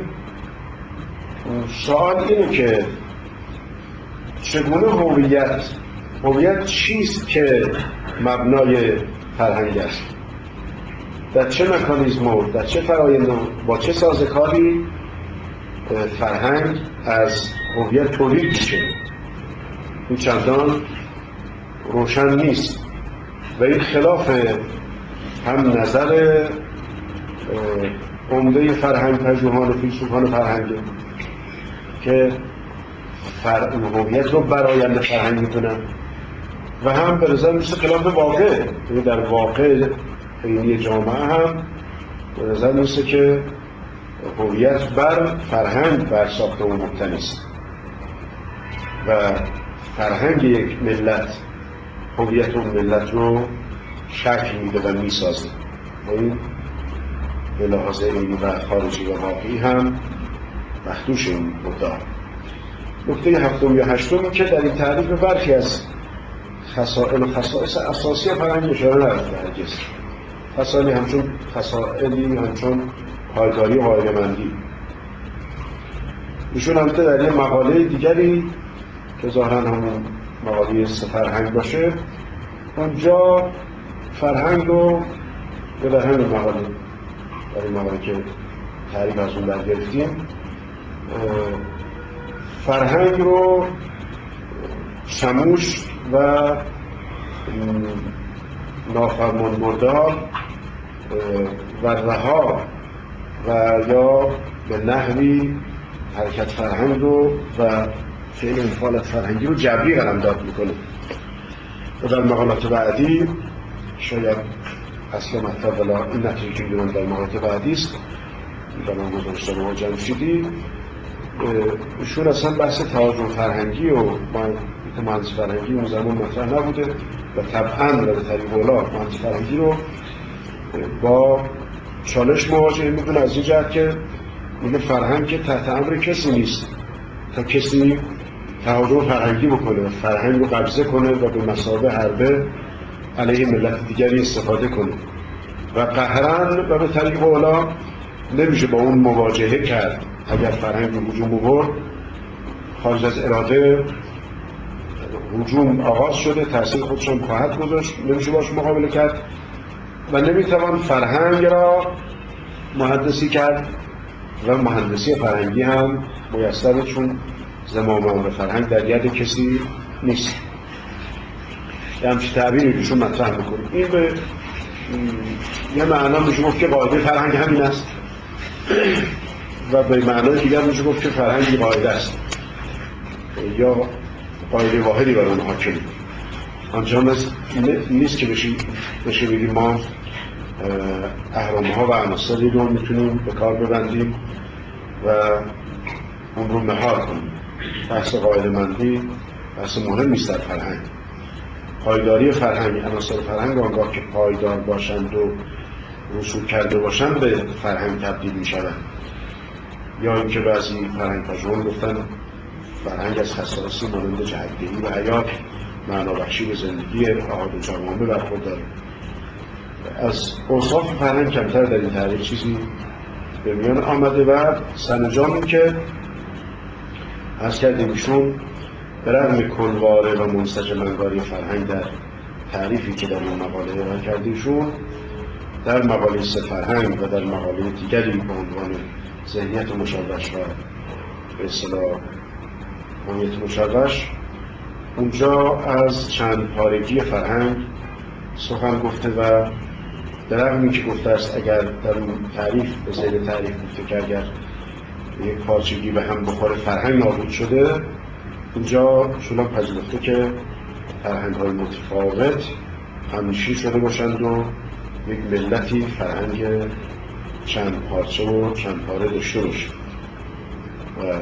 Speaker 3: سوال اینه که چگونه هویت هویت چیست که مبنای فرهنگ است؟ در چه مکانیزم و در چه فرآیند و با چه سازوکاری فرهنگ از هویت تولید میشه؟ این چندان روشن نیست و این خلاف هم نظر عمده فرهنگ پژوهان و فیلسوفان فرهنگه که هویت رو برآیند فرهنگ میکنن و هم به نظر میشه خلاف واقع. در واقع عینی جامعه هم به نظر میشه که هویت بر فرهنگ بر ساخته و مبتنی است و فرهنگ یک ملت هویت اون ملت رو شکل میده و میسازه و این به لحاظ عینی و خارجی و واقعی هم مخدوش این مدعا. نکته هفتم یا هشتم که در این تعریف برخی از خصائل و خصائص اساسی فرهنگ اشاره نرفته هرگز. خصائلی همچون خصائلی همچون پایداری و قاعده‌مندی. ایشون البته در یه مقاله دیگری که ظاهراً همون مقاله سه فرهنگ باشه اونجا فرهنگ رو یا در همین مقاله در این مقاله که تعریف از اون برگرفتیم فرهنگ رو شموش و نافرمانبردار و رها و یا به نحوی حرکت فرهنگ رو و فعل انفعالات فرهنگی رو جبری قلمداد میکنه و در مقالات بعدی شاید اصلا مطلب ولا این نتیجه که میدونم در مقالات بعدی است در من گذاشتم و جمشیدی ایشون اصلا بحث تهاجم فرهنگی و مهندس فرهنگی اون زمان مطرح نبوده و طبعاً و به طریق اولا مهندس فرهنگی رو با چالش مواجه میکنه از این جهت که میگه فرهنگ که تحت امر کسی نیست تا کسی تهاجم فرهنگی بکنه فرهنگ رو قبضه کنه و به مثابه حربه علیه ملت دیگری استفاده کنه و قهرن و به طریق اولا نمیشه با اون مواجهه کرد. اگر فرهنگ رو هجوم ببرد خارج از اراده هجوم آغاز شده تأثیر خودشان خواهد گذاشت نمیشه باش مقابله کرد و نمیتوان فرهنگ را مهندسی کرد و مهندسی فرهنگی هم میسره، چون زمام امر فرهنگ در ید کسی نیست. یه همچین تعبیری روشون مطرح میکنیم. این به یه معنا میشه گفت که قاعده فرهنگ همین است و به معنای دیگر میشه گفت که فرهنگی قاعده است یا قاعده واحدی بر اون حاکم. آنچنان نیست که بشه بگیم ما اهرام‌ها و عناصری رو میتونیم به کار ببندیم و اون رو مهار کنیم. بحث قاعده مندی بحث مهم نیست در فرهنگ. پایداری فرهنگ، عناصر فرهنگ آنگاه که پایدار باشند و رسوخ کرده باشند به فرهنگ تبدیل می شوند. یا اینکه بعضی فرهنگ پژوهان گفتن فرهنگ از خصائصی مانند جهت‌دهی و حیات معنابخشی به زندگی احاد و جوامع برخورداره. از اوصاف فرهنگ کمتر در این تعریف چیزی به میان آمده و سنجانی که از کردیم ایشون به رغم کنواره و منسجم‌انگاری فرهنگ در تعریفی که در این مقاله ارائه کرده ایشون، در مقاله سه فرهنگ و در مقاله دیگری به عنوان ذهنیت مشوش و به اصطلاح هویت مشوش، اونجا از چند پارگی فرهنگ سخن گفته و در رغم اینکه گفته است اگر در اون تعریف به ذیل تعریف گفته که اگر یک پارچگی به هم بخوره فرهنگ نابود شده، اینجا شلون پذیرفته که فرهنگ های متفاوت همیشی شده باشند و یک ملتی فرهنگ چند پارچه و چند پاره داشته باشه و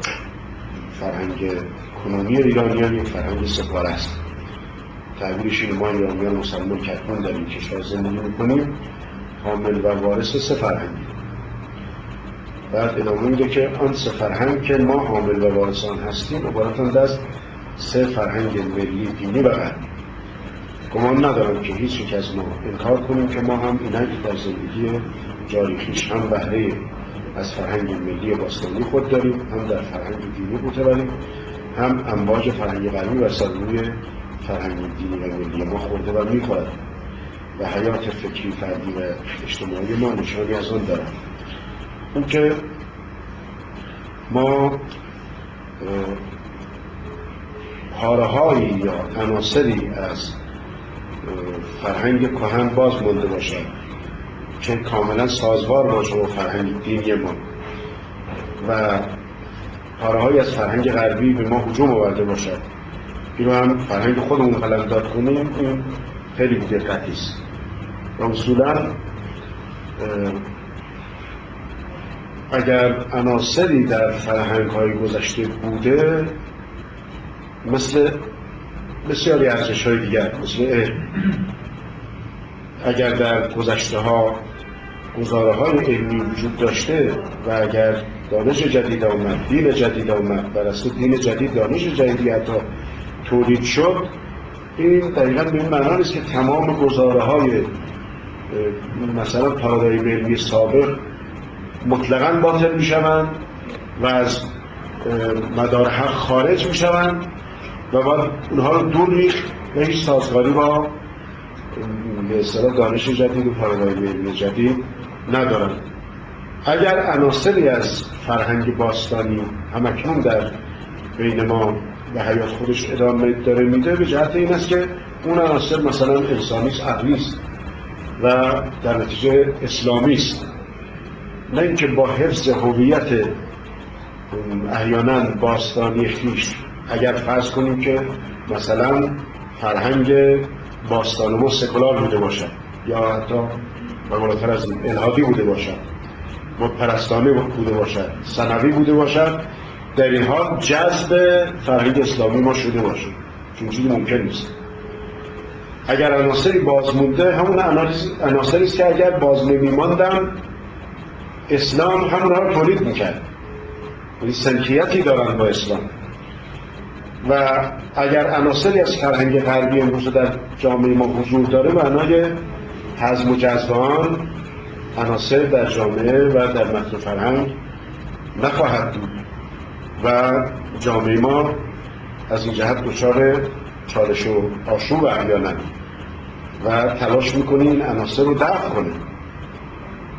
Speaker 3: فرهنگ کنونی ایرانیان یک فرهنگ سه‌پاره است. تعبیرش اینه: ما ایرانیان مسلمان کتمون در این کشور زندگی میکنیم، حامل و وارث سه فرهنگی. بعد ادامه میده که آن سه فرهنگ که ما حامل و وارث آن هستیم عبارتند از سه فرهنگ ملی، دینی و غربی. گمان ندارم که هیچ یک از ما انکار کنیم که ما هم اینک در زندگی جاری خویش هم بهره از فرهنگ ملی باستانی خود داریم، هم در فرهنگ دینی متولیم، هم امواج فرهنگ غربی و سرروی فرهنگ دینی و ملی ما خورده و میخورد و حیات فکری فردی و اجتماعی ما نشانی از آن دارد. اون که ما پاره‌هایی یا عناصری از فرهنگ کهن باز مانده باشد که کاملا سازوار باشه با فرهنگ دینی ما و پاره‌هایی از فرهنگ غربی به ما هجوم آورده باشد، این رو هم فرهنگ خودمون قلمداد کنیم، این خیلی بی‌دقتی است. اصولا اگر عناصری در فرهنگ‌های گذشته بوده، مثل بسیاری ارزش‌های دیگر، مثل علم، اگر در گذشته ها گزاره‌های علمی وجود داشته و اگر دانش جدید آمد، دین جدید آمد، بر اساس دین جدید دانش جدیدی حتی تولید شد، این دقیقاً به این معنا نیست که تمام گزاره‌های مثلا پارادایم علمی سابق مطلقاً باطل می‌شوند و از مدار حق خارج می‌شوند و بعد اونها رو دور ریخت و هیچ سازگاری با به اصطلاح دانش جدید و پارادایم علمی جدید ندارن. اگر عناصری از فرهنگ باستانی همکنون در بین ما به حیات خودش ادامه داره میده، به جهت این است که اون عناصر مثلا انسانیست، عقلیست و در نتیجه اسلامیست، نه اینکه با حفظ هویت احیانا باستانی خویش. اگر فرض کنیم که مثلا فرهنگ باستان ما سکولار بوده باشد یا حتی و بالاتر از این الحادی بوده باشد، بتپرستانه بوده باشد، ثانوی بوده باشد، در این حال جذب فرهنگ اسلامی ما شده باشد، چون چیزی ممکن نیست. اگر عناصری بازمونده، همون عناصری است که اگر باز نمی‌ماندن اسلام همونها رو تولید میکرد، یعنی سنخیتی دارن با اسلام. و اگر عناصری از فرهنگ غربی امروز در جامعه ما حضور داره، معنای هضم و جذب آن عناصر در جامعه و در متن فرهنگ نخواهد بود و جامعه ما از این جهت دچار چالش و آشوب احیانا و تلاش میکنه این عناصر رو دفع کنه.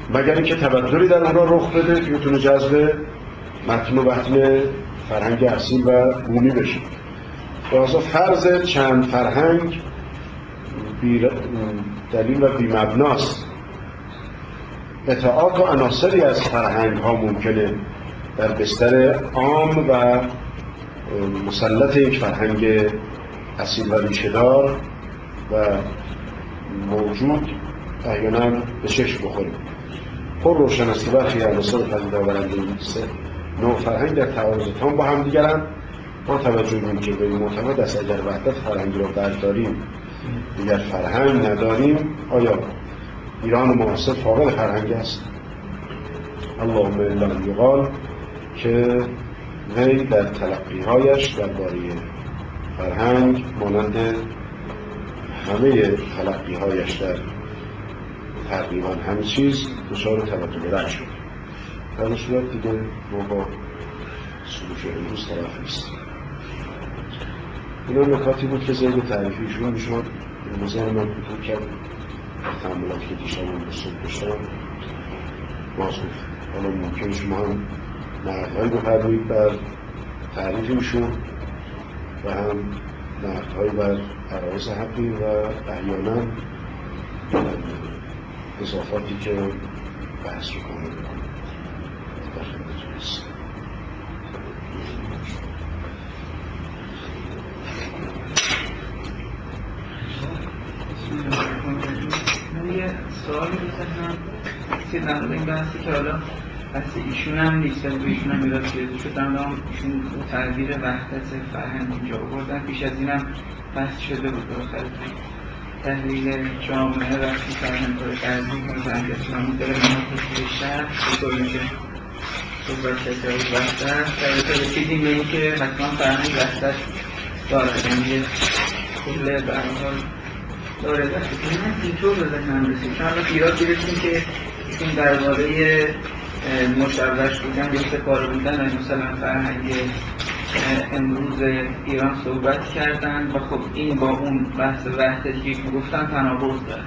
Speaker 3: مگر اینکه تبدلی در اون را رخ بده که بتونه جذب متن و متن فرهنگ اصیل و بومی بشه. لذا فرض چند فرهنگ بی دلیل و بی مبناست. اطاعات و عناصری از فرهنگ ها ممکنه در بستر عام و مسلط یک فرهنگ اصیل و ریشه‌دار و موجود احیانا به چشم بخوریم. پر روشن است که برخی عناصر پدید آورنده این نوع فرهنگ در تعارض تام با هم دیگرند. با توجه به اینکه به این معتقد است اگر وحدت فرهنگی را برداریم دیگر فرهنگ نداریم، آیا ایران معاصر فاقد فرهنگ است؟ اللهم الا ان یقال که وی در تلقی‌هایش درباره فرهنگ مانند همه تلقی‌هایش در تقریبا همه چیز دچار تبدل رأی شد. در این صورت دیگه ما با سلوک امروز طرف نیستیم. اینا نکاتی بود که ذهن تعریفیشون میشون ذهن من کتور کرد در تحملاتی که دیشب اون به صبح داشتم باز گفت. حالا ممکن شما هم نقدهایی بفرمایید بر تعریفیشون و هم نقدهایی بر عرایض حقی و احیانا اضافاتی که بحث رو کامل بکنم. در خدمتتون هستم.
Speaker 4: من یه سوالی بزنم که در مورد این بحثی که حالا بحث ایشون هم نیست و ایشون هم میراد گرفته شد در مورد ایشون تعبیر وحدت فرهنگ اینجا آوردن. پیش از اینم بحث شده بود داخل تحلیل جامعه وقتی فرهنگ‌های غربی و فرهنگ اسلامی داره مناطق شهر چطور میشه صحبت کردن وحدت در رسیدیم به اینکه حتما فرهنگ وحدت داره، یعنی کل به هر حال داره. من اینطور به ذهنم رسید چون الان ایراد گرفتیم که این درباره مشوش بودن یا سپاره بودن مثلا فرهنگ امروز ایران صحبت کردن و خب این با اون بحث وحدتی که گفتن تناقض داره.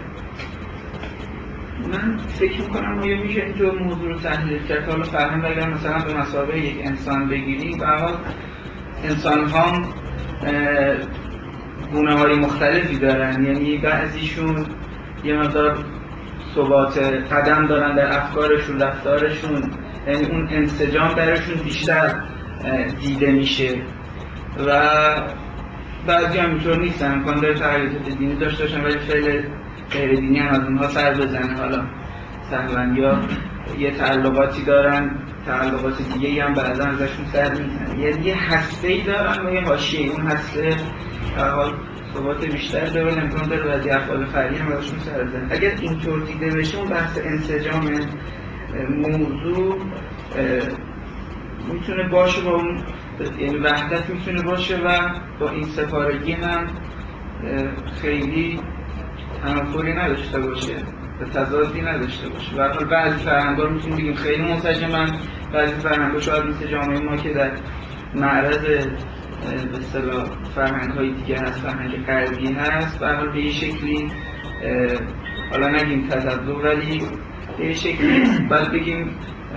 Speaker 4: من فکر میکنم آیا میشه اینطور موضوع رو تحلیل کرد؟ حالا فرهنگ اگر مثلا به مثابه یک انسان بگیریم و حال انسان ها گونه های مختلفی دارن، یعنی بعضیشون یه مقدار ثبات قدم دارن در افکارشون رفتارشون، یعنی اون انسجام درشون بیشتر دیده میشه و بعضی هم اینطور نیستن، امکان داره تغییرات دینی داشته باشن ولی خیلی غیر دینی هم از اونها سر بزنه، حالا سهواً یا یه تعلقاتی دارن تعلقات دیگه‌ای هم بعضا ازشون سر میزنه، یعنی یه هسته‌ای دارن و یه حاشیه. اون هسته در حال ثبات بیشتر داره ولی امکان داره بعضی افعال فعلی هم ازشون سر بزنه. اگر اینطور دیده بشه اون بحث انسجام موضوع میتونه باشه با اون، یعنی وحدت میتونه باشه و با این سپارگی هم خیلی تنافری نداشته باشه، تضادی نداشته باشه. به هر حال بعضی فرهنگ‌ها رو میتونیم بگیم خیلی منسجمن، بعضی فرهنگ‌ها شاید مثل جامعه ما که در معرض به اصطلاح فرهنگ‌های دیگه هست، فرهنگ غربی هست، به هر حال به یه شکلی حالا نگیم تضاد ولی به یه شکلی باید بگیم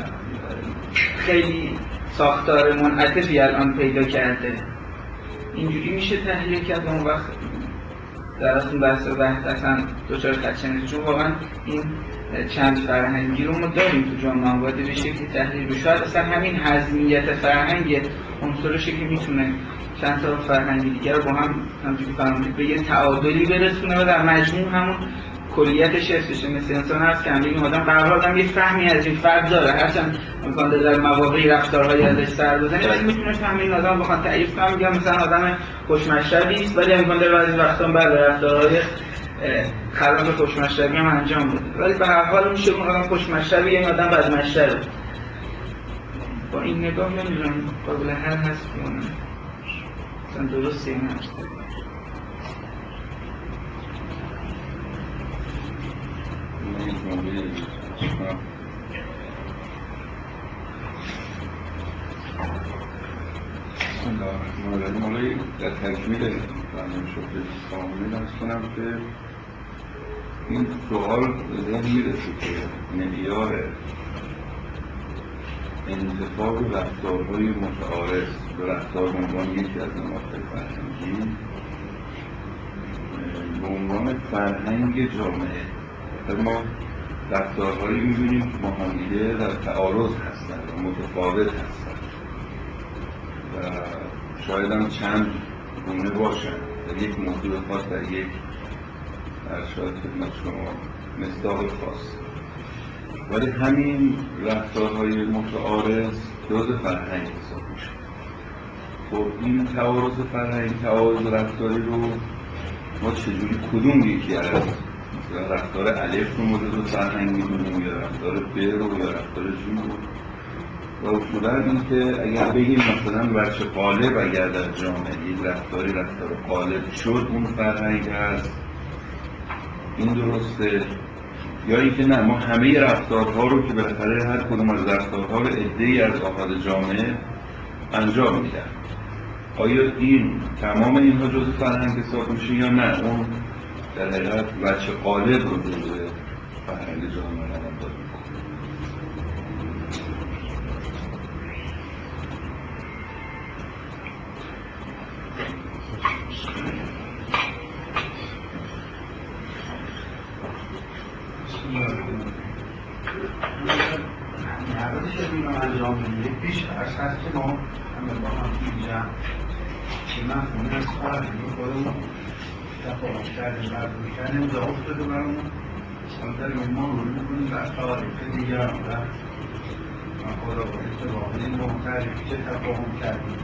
Speaker 4: خیلی ساختار منعطفی الان پیدا کرده. اینجوری میشه تحلیل کرد. اون وقت در اصل بحث وحدت هم دچار خدشه نشه، چون واقعا این چند فرهنگی رو ما داریم تو جامعه، باید به شکلی تحلیل بشه. شاید اصلا همین حزمیت فرهنگ عنصرشه که میتونه چند تا فرهنگی دیگر رو با هم همچنین فرهنگ به یه تعادلی برسونه و در مجموع همون کلیتش حفظ بشه. مثل انسان هست که همین آدم به هر حال یه فهمی از این فرد داره، هرچند امکان داره در مواقعی رفتارهایی ازش سر بزنه ولی میتونه فهمه این آدم بخواد تعریف کنه میگم مثلا آدم خوشمشربی است ولی امکان داره بعضی وقتا بعد رفتارهای خلاف خوشمشربی هم انجام بده، ولی به هر حال میشه اون آدم خوشمشربی یا این آدم بدمشربه. با این نگاه نمیدونم قابل حل هست یا نه، مثلا درسته یا نه.
Speaker 2: مولی در تکمیل برنامه شکل کاملی دست کنم که این سوال به ذهن میرسه که معیار انتخاب رفتارهای متعارض به رفتار به عنوان یکی از نمادهای فرهنگی به عنوان فرهنگ جامعه. ما رفتارهایی می‌بینیم که با همدیگه در تعارض هستن و متفاوت هستن و شاید هم چند گونه باشن در یک موضوع خاص، در یک شاید خدمت شما مصداق خاص، ولی همین رفتارهای متعارض جزء فرهنگ حساب میشه. خب این تعارض فرهنگ، تعارض رفتاری رو ما چجوری کدوم یکی از مثلا رفتار الف رو ما جزء فرهنگ میدونیم یا رفتار ب رو یا رفتار ج رو؟ و اصولا این که اگر بگیم مثلا بچه قالب اگر در جامعه یک رفتاری رفتار قالب شد اون فرهنگ هست، این درسته؟ یا اینکه نه، ما همه رفتارها رو که بالاخره هر کدوم از رفتارها رو عده‌ای از افراد جامعه انجام میدن، آیا این تمام اینها جزء فرهنگ حساب میشه یا نه اون در حقیقت بچه قالب رو جزء فرهنگ جامعه قرار میکنه؟
Speaker 5: نهارش رو انجام میدیم پیش از هست که ما همه با هم توی جمع که من خونه از فرهنگی خودمون تفاهم کردیم بردوش کردیم جا افتاده برامون حال داریم ما رو میکنیم بر تاریخ دیگران و من خدا با اتفاقی ما تعریف چه تفاهم کردیم.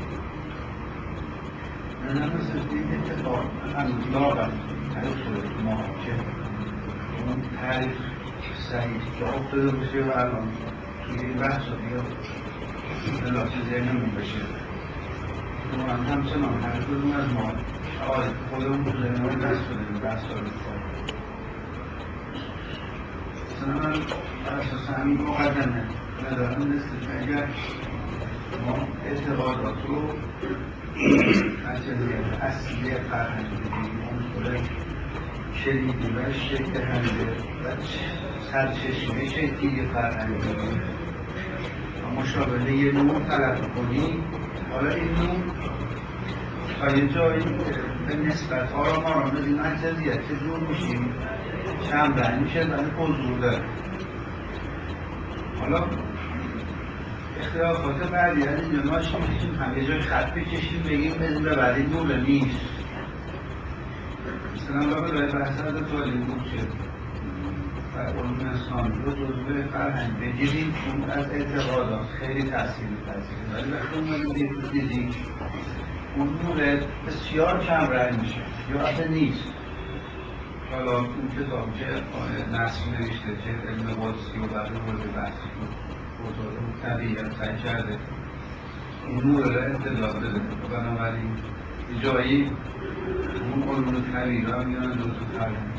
Speaker 5: من هم مثل این اتفاق هنوز دارم تعریف شده ما که اون تعریف صحیح جا افتاده باشه و الان توی این بحث رو دیگه دلاتی ذهنمون بشه. ما هم همچنان هر کدوم از ما آره خودمون تو ذهنمون دست بدیم بحث رو بکنیم. مثلا من بر اساس همین مقدمه ندارم مثل که اگر ما اعتقادات رو اصلیت اصلی فرهنگی بگیم اون کلیدی و شکل دهنده و سرچشمه شکلی فرهنگی و مشابه یه نوع طلب کنی، حالا این نوع تا یه جایی به نسبت آرام آرام از این مرکزیت که جور میشیم چند رنگ میشه ولی حضور داره. حالا اختلافات بعدی از اینجا ناشی میکشیم هم یه جای خط بکشیم بگیم بزیم ببریم نوره نیست. مثلا باید باید بحث از توالیم بود که علوم انسانی رو جزوه فرهنگ بگیریم اون از اعتقادات خیلی تأثیر می‌پذیره، ولی وقتی اومدیم دیدیم اون مورد بسیار کم رنگ میشه یا اصلا نیست. حالا اون کتاب که نسل نوشته که علم قدسی و بعد مورد بحثی بود طبیعت سعی کرده این مورد را اطلاع بده و بنابراین جایی اون علوم طبیعی را میان جزو فرهنگ.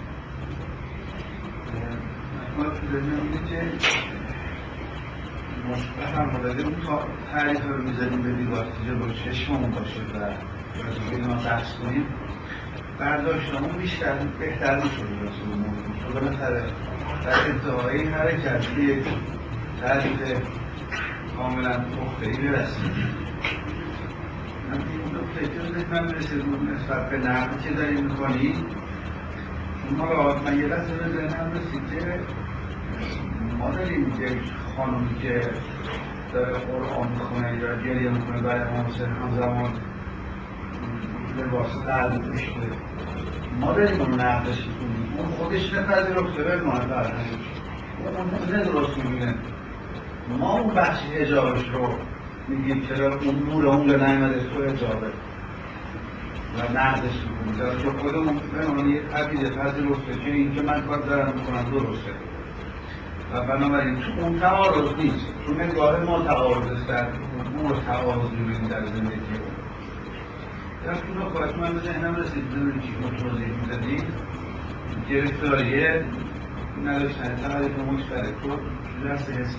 Speaker 5: ما تو ذهنم اینه که مثبت هم بوده اون تعریف رو میزنیم به دیوار که جلو چشممون باشه و راجع به اینا بحث کنیم، برداشتمون بیشتر بهتر میشه راجع به موضوع. چون بالاخره در انتهای حرکت به یک تعریف کاملا پخته‌ای برسیم. من این نکته که ذهنم میرسه بود نسبت به نقدی که داریم میکنیم، ما را من یه لحظه به ذهنم رسید که ما داریم یک خانومی که داره قرآن میخونه یا گریه میکنه برای امام حسین همزمان لباس درد میشته، ما داریم اون نقدش میکنیم، اون خودش نپذیرفته به ما فرهنگ اون درست میبینه، ما اون بخش حجابش رو میگیم چرا اون نور اون به نعمده تو حجابه و نقدش میکنیم، در که خودمون بمانی یک عقیده پذیرفته که این که من کار دارم میکنم درسته و بنابراین تو اون تعارض نیست، تو نگاه ما تعارض است، در اون رو تعارض میبینیم در زندگی رو. در این نکات من به ذهنم رسید زمین که اون توضیح میدادید گرفتاریه نداشتن تعریف مشترک رو دست حسی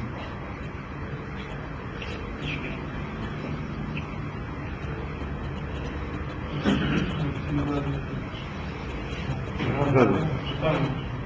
Speaker 3: بله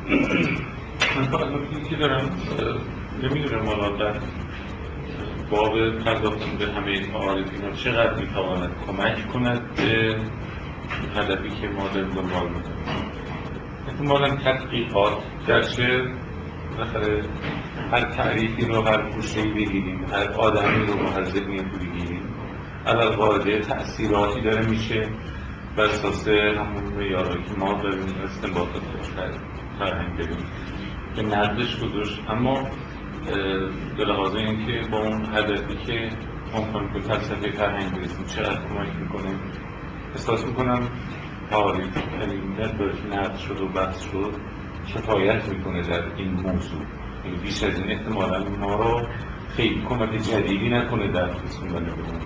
Speaker 6: من فقط نکته که دارم نمیدونم حالا در باب پرداختن به همه تعاریف اینا چقدر میتواند کمک کند به هدفی که ما داریم دنبال میکنیم. احتمالاً تحقیقات گرچه بالاخره هر تعریفی رو هر گوشه‌ای بگیریم، هر آدمی رو هر ذهنیتی بگیریم، علاوه بر تأثیراتی داره میشه بر اساس همون معیارهایی که ما داریم استنباطات فرهنگ داریم به نقدش گذاشت. اما به لحاظ اینکه با اون هدفی که ممکن به فلسفه فرهنگ برسیم چقدر کمک میکنه، احساس میکنم تعاریف یعنی مقداری که نقد شد و بحث شد کفایت میکنه در این موضوع. یعنی بیش از این احتمالا ما رو خیلی کمک جدیدی نکنه در رسوندن به اون.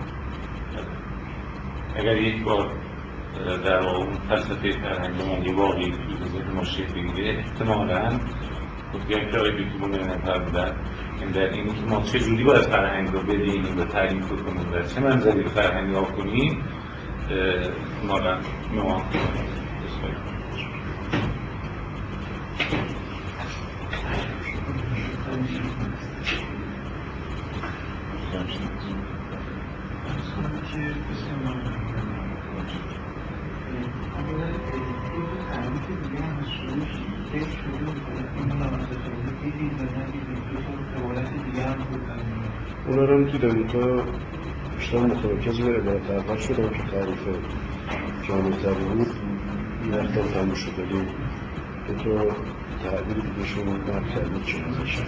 Speaker 6: اگر یک بار در اون فلسفه فرهنگ ما یه واقعی توی ذهن ما شکل بگیره، احتمالاً گفتیم که آقای بیتیمون نفر بودن در اینی که ما چجوری باید فرهنگ رو بدینیم و تعریف کنیم، در چه منظری فرهنگ ها کنیم، احتمالاً ما
Speaker 3: اونا رو هم دیدم تا بیشتر متمرکز به عبارت اول شدم که تعریف جامع‌تر بود این وقتا تموم شد، ولی دو تا تعبیر دیگه شون برد کردید چه ازشن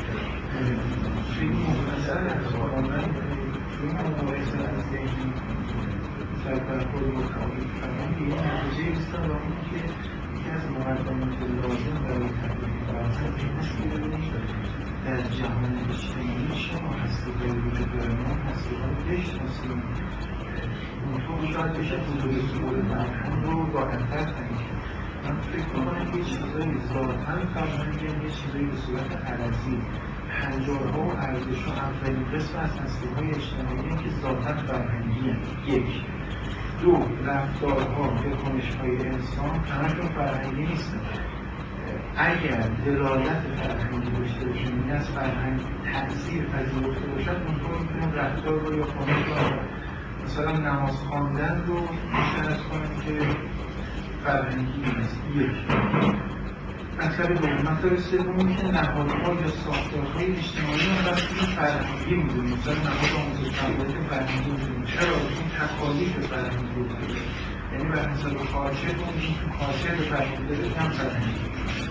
Speaker 5: سرپرخور و تعاریف فرهنگ یه نتیجه ایستان و اون که یکی از مقدمات لازم برای تحقیق فرهنگ این است که ببینید در جهان اجتماعی شما هستی‌های وجود دارن، ما هستی‌ها رو بشناسیم، اونطور شاید بشه حضور صدور فرهنگ رو راحت‌تر تعیین کرد. من فکر می‌کنم یه چیزایی ذاتاً فرهنگی یه چیزایی به صورت عرضی هنجارها و ارزش‌ها اولین قسم از هستی‌های اجتماعی که ذاتاً فرهنگی هست. یک دو رفتارها و کنش‌های انسان همشون فرهنگی نیستن. اگر دلالت فرهنگی داشته باشیم، یعنی از فرهنگ تأثیر پذیرفته باشد، اونطور میتونیم رفتار رو یا کنش رو مثلا نماز خواندن رو مشخص کنیم که فرهنگی نیست. یک مطلب دوم، مطلب سومی که نهادها یا ساختارهای اجتماعی هم وقتی فرهنگی می‌دونیم، مثلا نهاد آموزش پرورش فرهنگی می‌دونیم. چرا؟ این تکالیف فرهنگی رو داره، یعنی بر حساب کارچه کنیم که کارچه به فرهنگی داره هم فرهنگی.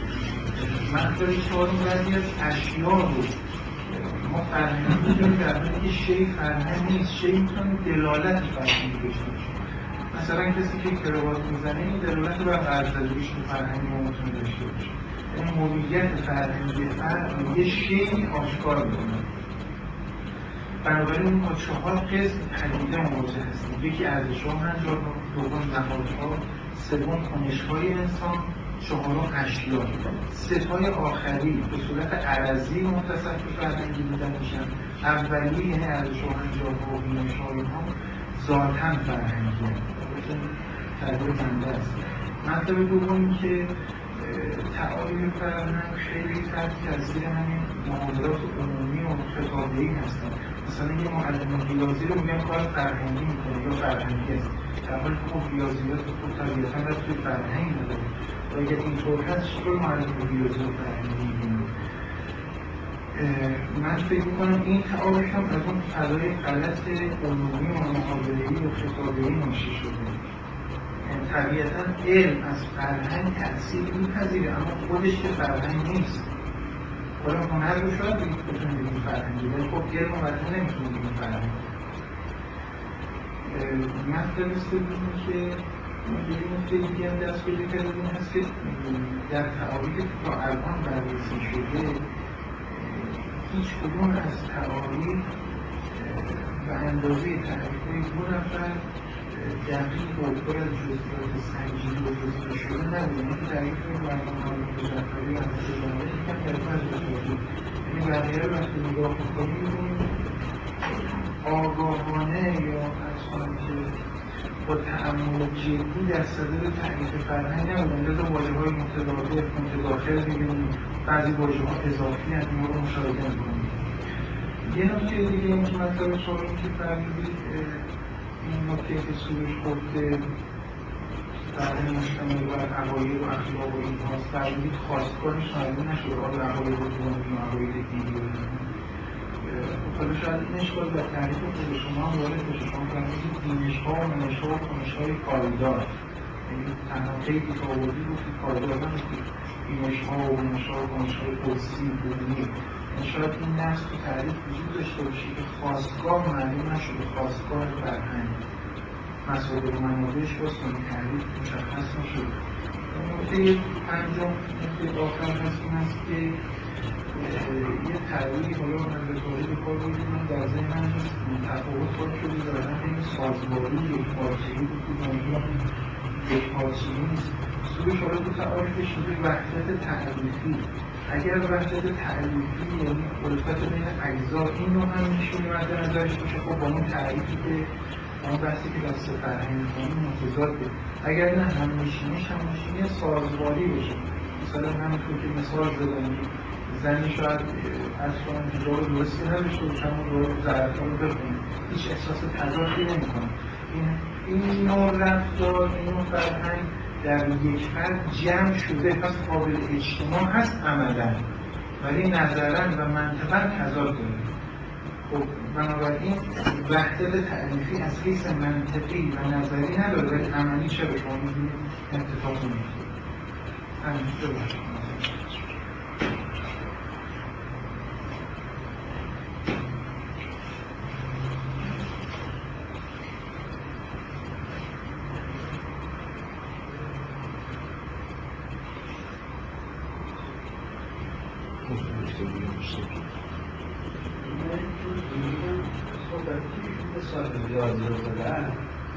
Speaker 5: مطلب چهارم، بعضی از اشیا رو ما فرهنگی می‌دونیم در حالی که شی فرهنگ نیست، شی می‌تونه دلالت فرهنگی داشته باشه. مثلا کسی که کراوات میزنه این دلالت بر ارزش تو فرهنگی ما میتونه داشته باشه. این هویت فرهنگی فرد یه شیء آشکار میکنه. بنابراین ما چهار قسم پدیده مواجه هستیم. یکی ارزش‌ها، هنجارها، دوم نهادها، سوم کنش‌های انسان، چهارم اشیا. ستای آخری به صورت عرضی متصف به فرهنگی بودن میشن. اولی یعنی ارزش‌ها، هنجارها و بینش‌ها اینها ذاتاً فرهنگی هستند. تعبیر بنده است. مطلب دومی که تعاریف فرهنگ خیلی تحت تاثیر همین محاورات عمومی و خطابه‌ای هستند. مثلا یه معلم ریاضی رو میگن کار فرهنگی میکنه یا فرهنگی است، در حالی که خب ریاضیات خب طبیعتاً باید توی فرهنگ نداره. و اگر اینطور هست چطور معلم ریاضی رو فرهنگی می‌دونیم؟ من فکر می‌کنم این تعاریف هم از اون فضای غلط عمومی و محاوره‌ای و خطابه‌ای ناشی شده. طبیعتاً علم از فرهنگ تأثیر می‌پذیره، اما خودش که فرهنگ نیست. حالا هنر رو شاید بتونیم بگیم فرهنگی، ولی خب علم رو مثلا نمی‌تونیم بگیم فرهنگ. مطلب سومی که یه نکته دیگه هم دست پیدا کرده این هست که در تعاریفی که تا الان بررسی شده هیچ کدوم از تعاریف به اندازه تعریف‌های دو نفر دقیق و پر از جزئیات سنجیده و جزئی شده نبوده. یعنی تعریف‌های مرحوم مظفری و حضرت بنده یکم دقیق از جزئیات، یعنی بقیه رو وقتی نگاه می‌کنیم می‌بینیم آگاهانه یا از کنم که
Speaker 7: با تأمل جدی در صدر تعریف فرهنگ نبودن، لذا واژه‌های مترادف متداخل می‌بینیم، بعضی واژه‌ها اضافی هست، ما رو مشاهده می‌کنیم. یه نکته دیگه این که مطلب سوالی که فرمودید، این نکته که سروش گفته فرهنگ مشتمل بر عقاید و اخلاق و اینهاست، فرمودید خواستگاهش معلوم نشده آیا عقاید قومی و عقاید دینی و حالا شاید این اشکال در تعریف خود شما هم وارد بشه. شما فرمودید دینش‌ها و منش‌ها و کنش‌های پایدار، یعنی تنها قیدی که آوردید گفتید پایدار، نگفتید دینش‌ها و منش‌ها و کنش‌های قدسی بومی. شاید این نقص تو تعریف وجود داشته باشه که خواستگاه معلوم نشده، خواستگاه فرهنگ مصادر و منابعش باز کنی تعریف مشخص نشده. نکته پنجم، نکته آخر هست این است که یه تعریفی حالا من به طوری به کار بودیم در ذهنم هست، تفاوت کار شده دارن بین سازگاری یک پارچگی بود که موضوع یک پارچگی نیست. سروش حالا تو تعریفش شده وحدت تعریفی. اگر وحدت تعریفی یعنی الفت بین اجزا این رو هم میشونه مد نظرش باشه، خب با اون تعریفی که اون بحثی که دست فرهنگ می‌کنیم متضاد بود. اگر نه هم‌نشینیش هم‌نشینی سازگاری باشه، مثلا همونطور که مثال زدم زنی شاید از شما جواب درستی نداشته باشه اما جواب ضررها رو بکنه، هیچ احساس تضادی نمی‌کنه. این این نوع رفتار، این نوع فرهنگ در یک فرد جمع شده، پس قابل اجتماع هست عملاً، ولی نظراً و منطقاً تضاد داره. خب بنابراین وحدت تعریفی از حیث منطقی و نظری نداره، ولی عملی چرا شما می‌بینید اتفاق می‌افته. همین چرا
Speaker 5: مثال ریاضی رو زدن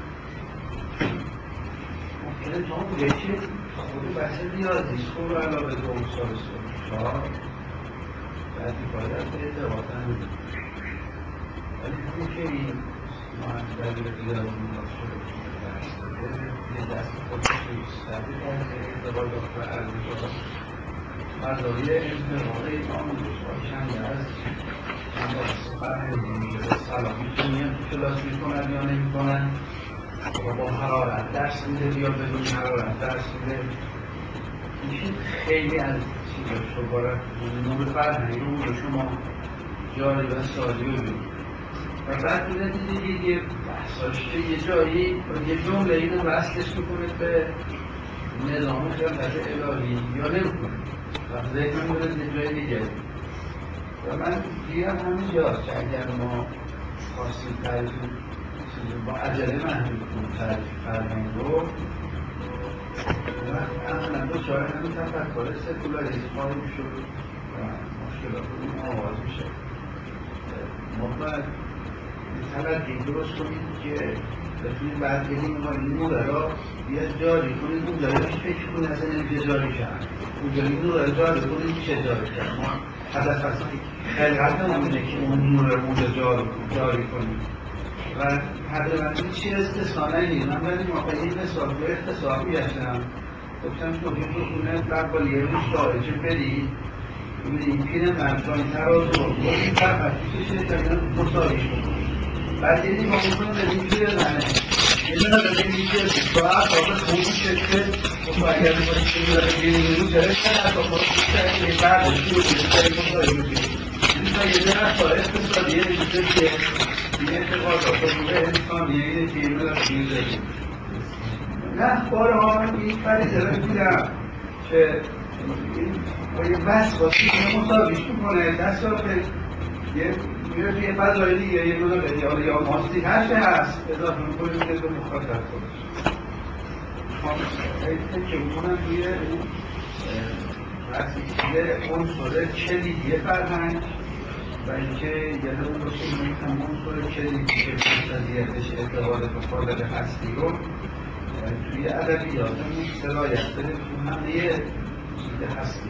Speaker 5: ممکنه تا اون یکی خود بحث ریاضیست خود رو علاوه دو سال سال بعد باید به ارتباطن بودیم، ولی اون که این معدل ریاضی باشه بحث داره یه دست خودش سرده بحث ارتباطات و ارزشات مداری انتقاله آموزش ها چند از چند از فرهنگی که سلامی که میان تو کلاس میکنن یا نمیکنن و با حرارت درس میده یا بدون حرارت درس میده، میشه خیلی از چیزاش رو باید نور فرهنگی رو به شما جاری و سازی ببینید و بعد تو نتیجه یه بحثاش که یه جایی یه جمله اینو وصلش میکنه به نظام خلقت الهی یا نمیکنه و ذهن میره یه جای دیگه و من دیگم همینجاست که اگر ما خواستیم تعریف با عجله محدود کنیم تعریف فرهنگ رو و عملا دچار همین تفکر سکولاریسم خواهیم شد و مشکلاتمون آغاز میشه. ما باید تلقی درست کنیم که بتونیم بعد بگیم ما این نوره را بیاد جاری کنیم، اون جایی فکر کنیم اصلا نمیشه جاری کرد، اون جایی نوره جاری کنیم میشه جاری کرد. ما هدف از خلقت نمونه که اون نوره رو جاری کنیم و حداقل چی استثنا نگیریم. من ولی موقع این مثال رو اختصار میگشتم گفتم تو این تو خونه بقالیه رو شارجه برید ببینید این پیر مرجانی تراز رو این فرقت میکشه تا اینا مساویش بکنیم، بعد یه نیمه بکنم به این پیر منه یه دونه به این پیر ساعت آقا خوبی شکل و اگر باید که این داره گیری رو درست کنه تا خود کنه که این بردش رو کنه مساوی بکنیم. این تا یه دونه تا اقتصادیه میشه که این اعتقادات رو به انسانیه اینه که این رو میزه نه بارها من این فریده رو دیدم که با یه بس باسی که مساویش میکنه دست را که یه توی فضای دیگه یه دونه بدی حالا یا ماستی هرچه هست اضافه میکنیم که به مخاطب خودش فکر میکنم روی اون وسیله عنصر کلیدی فرهنگ و اینکه یاد اون باشیم این همون طور کلیدی که مستضیعتش اعتقاد به خالق هستی رو توی ادبیاتمون سرایت بده تو همه چیز هستی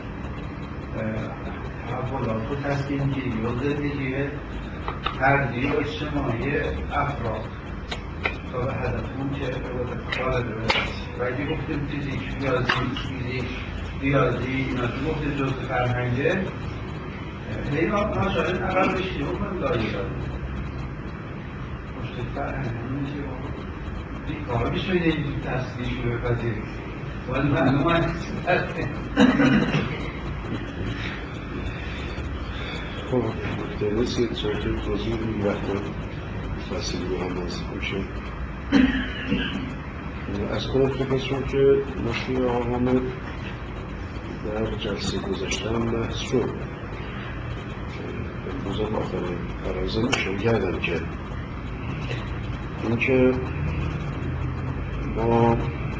Speaker 5: تحولات و تصمیم گیری و زندگی فردی و اجتماعی افراد انتخاب هدفمون که ارتباط و اگه گفتیم فیزیک، ریاضی، فیزیک، ریاضی اینا که گفتیم جزء فرهنگه، هی ما شاید اول بشیم بکنیم داری داریم پشت فرهنگ میشه کار میشه یه اینجور تصدیش رو بپذیریم ولی معلوم هست
Speaker 3: خب درست یه چرا که توضیح این وقتا فصلی رو هم نزدیک میشه از کنم فکرشون که مشکل آقا حامد در جلسه گذاشتن بحث شد امروز هم آخرین فرایزم اشاره کردم که این که ما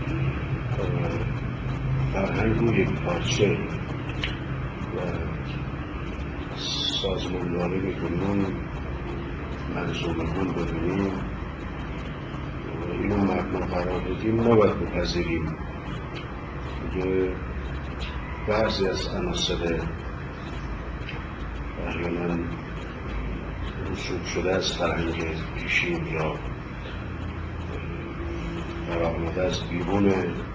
Speaker 3: فرهنگ رو یک پارچه و سازمانداری میکنیم منظومه کن ببینیم اینو مبنا قرار بدیم نباید بپذیریم که بعضی از عناصر احیانا رسوب شده از فرهنگ پیشین یا برآمده از بیرون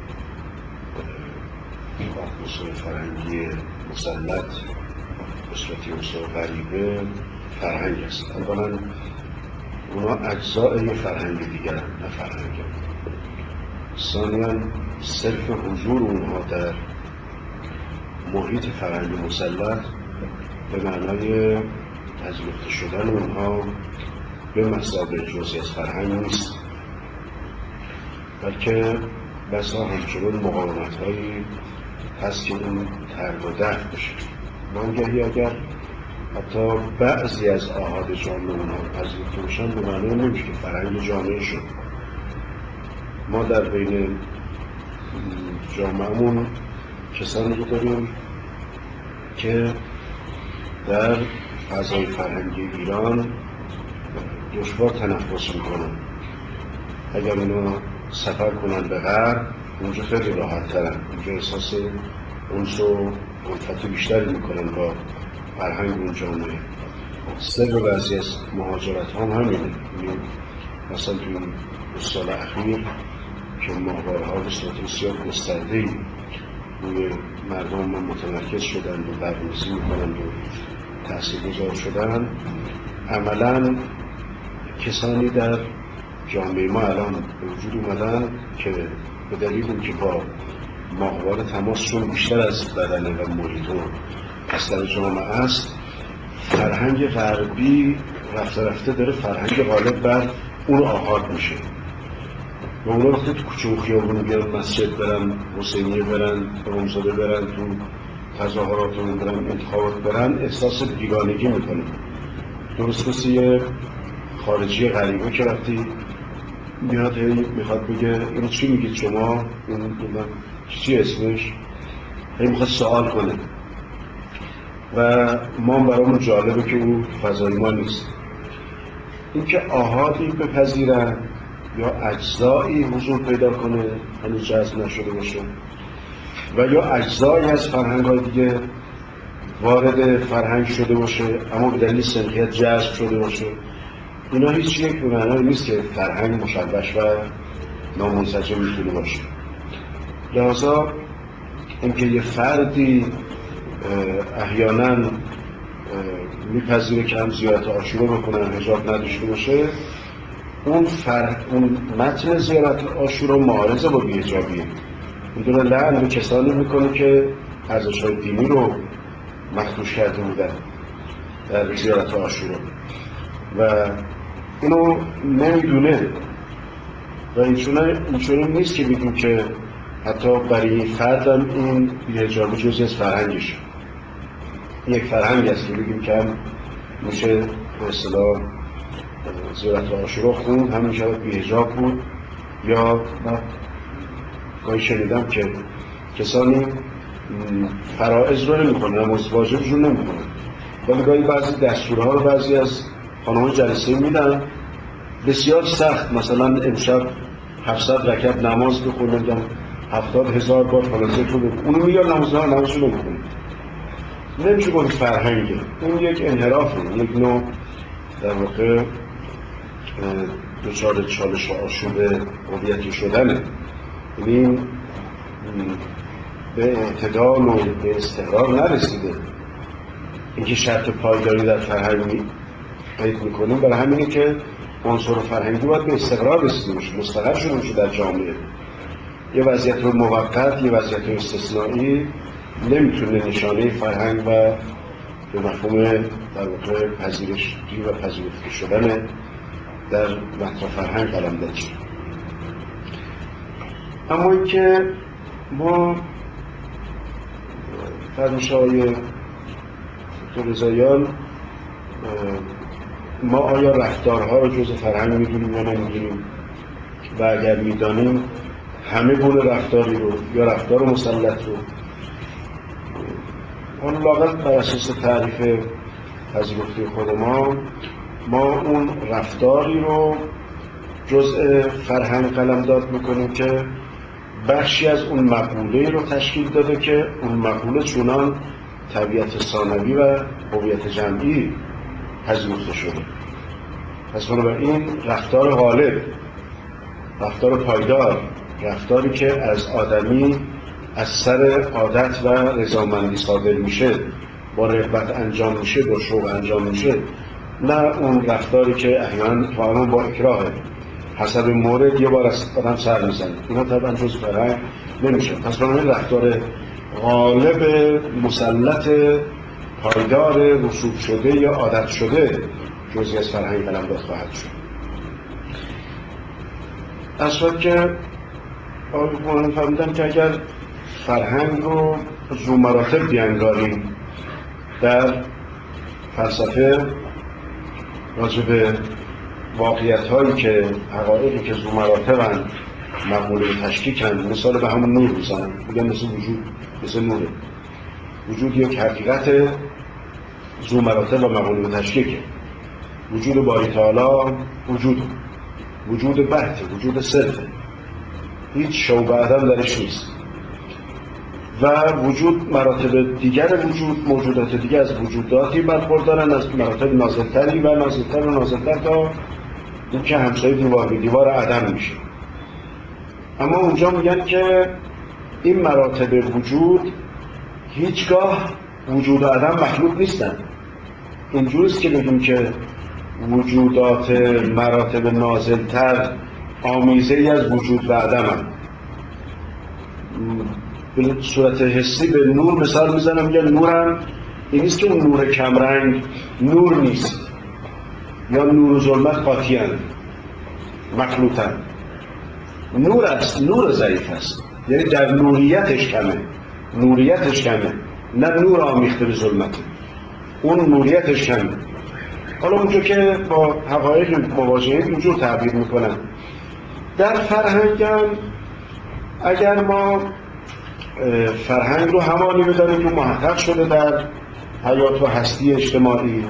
Speaker 3: اتمسفر فرهنگی مسلط به صورت یوسف غریبه فرهنگ است. اولا اونا اجزای یه فرهنگ دیگر نه فرهنگ. ثانیاً صرف حضور اونها در محیط فرهنگ مسلط به معنای پذیرفته شدن اونها به مثابه جزئی از فرهنگ نیست، بلکه بسا همچنان مقاومت هایی هست که این ترد و دفع بشه. وانگهی اگر حتی بعضی از آحاد جامعه اونها پذیرفته باشن به معنی نمیشه که فرهنگ جامعه شد. ما در بین جامعهمون کسانی رو داریم که در فضای فرهنگی ایران دشوار تنفس میکنن. اگر اونا سفر کنن به غرب اونجا خیلی راحت ترن، اونجا احساس انس و الفت بیشتری میکنن با فرهنگ اون جامعه. سر بعضی از مهاجرت هم همینه. مثلا توی این دو سال اخیر که ماهوارها به صورت بسیار گسترده‌ای روی مردم متمرکز شدند و برنامه‌ریزی میکنند و تاثیرگذار شدند، عملاً کسانی در جامعه ما الان به وجود اومدن که به دلیل اینکه با ماهوار تماسشون بیشتر از بدن و محیط و بستر جامعه است، فرهنگ غربی رفته رفته داره فرهنگ غالب بر اون آحاد میشه و اونا وقتی تو کوچه و خیابون بیان مسجد برن، حسینیه برن، امامزاده برن، تو تظاهرات برن، انتخابات برن، احساس بیگانگی میکنن. درست مثل یه خارجی غریبه که وقتی میاد هی میخواد بگه این چی میگید شما؟ این چی اسمش؟ هی میخواد سوال کنه و ما برامون جالبه که اون فضای ما نیست. اینکه آحادی بپذیرن یا اجزایی حضور پیدا کنه هنوز جذب نشده باشه و یا اجزایی از فرهنگ‌های دیگه وارد فرهنگ شده باشه اما به دلیل سنخیت جذب شده باشه، اینا هیچ یک به معنی نیست که فرهنگ مشوش و نامنسجم میتونه باشه. لذا اینکه یه فردی احیانا میپذیره که هم زیارت عاشورا بکنن حجاب نداشته باشه، اون فر... اون متن زیارت عاشورا معارضه با بی‌حجابیه. اون داره لعن به کسانی میکنه که ارزش‌های دینی رو مخدوش کرده بودن در زیارت عاشورا و اینو نمیدونه و اینچونه نیست که بگیم که حتی برای فردم این بی‌حجابی جزئی از فرهنگش یک فرهنگ است که بگیم که هم میشه به اصطلاح زیارت عاشورا خوند، هم میشه بی‌حجاب بود. یا من گاهی شنیدم که کسانی فرائض رو نمی‌خونن، نماز واجبش رو نمی‌خونن، ولی گاهی بعضی دستورها رو بعضی از خانم‌ها جلسه میدن بسیار سخت، مثلا امشب هفتصد رکعت نماز بخونن، هفتاد هزار بار فلان ذکر رو بخونن، اونو میگن نمازها نمازش رو نمی‌خونن. نمیشه گفت فرهنگه، اون یک انحرافه، یک نوع در واقع دچار چالش و آشوب هویتی شدنه. این به اعتدال و به استقرار نرسیده. اینکه شرط پایداری در فرهنگ قید میکنیم برای همینه که عنصر فرهنگی باید به استقرار رسیده باشه، مستقر شده باشه در جامعه. یه وضعیت موقت، یه وضعیت استثنایی نمیتونه نشانه فرهنگ و به مفهوم در واقع پذیرشی و پذیرفته شدن در متن فرهنگ قلمداد شد. اما اینکه ما فرمایش‌های دکتر رضاییان ما آیا رفتارها رو جز فرهنگ میدونیم یا نمیدونیم و اگر میدانیم همه گونه رفتاری رو یا رفتار مسلط رو اون لااقل بر اساس تعریف پذیرفته خود ما ما اون رفتاری رو جزء فرهنگ قلمداد میکنیم که بخشی از اون مقوله رو تشکیل داده که اون مقوله چونان طبیعت ثانوی و هویت جمعی پذیرفته شده. پس بنابراین رفتار غالب، رفتار پایدار، رفتاری که از آدمی از سر عادت و رضامندی صادر میشه، با رغبت انجام میشه، با شوق انجام میشه، نه اون رفتاری که احیانا فعلا با اکراه حسب مورد یه بار از آدم سر میزنه. اینا طبعا جز فرهنگ نمیشه. پس بنابراین رفتار غالب مسلط پایدار رسوب شده یا عادت شده جزئی از فرهنگ قلمداد خواهد شد. از صورت که آقایان فهمیدن که اگر فرهنگ رو ذو مراتب بیانگاریم در فلسفه راجع به واقعیت هایی که حقایقی که ذو مراتبن مقوله تشکیکن، مثال به همون نور میزنن، میگن مثل وجود، مثل نوره. وجود یک حقیقت ذو مراتب و مقوله تشکیکه. وجود باری تعالی وجود وجود بحته، وجود صرفه، هیچ شوبه عدم درش نیست. و وجود مراتب دیگر وجود، موجودات دیگر از وجوداتی برخوردارن از مراتب نازلتری و نازلتر و نازلتر تا این که همسایه دیوار به دیوار عدم میشه. اما اونجا میگن که این مراتب وجود هیچگاه وجود و عدم مخلوق نیستن. اینجوریست که بگیم که وجودات مراتب نازلتر آمیزه ای از وجود و عدم هم. به صورت حسی به نور مثال میزنم، میگن نورم این نیست که اون نور کمرنگ نور نیست، یا نور و ظلمت قاطیان مخلوطن. نور است، نور ضعیف است، یعنی در نوریتش کمه، نوریتش کمه، نه نور آمیخته به ظلمت، اون نوریتش کمه. حالا اونجا که با حقایق مواجهه اینجور تعبیر میکنن. در فرهنگ هم اگر ما فرهنگ رو همانی بدانیم که محقق شده در حیات و هستی اجتماعی،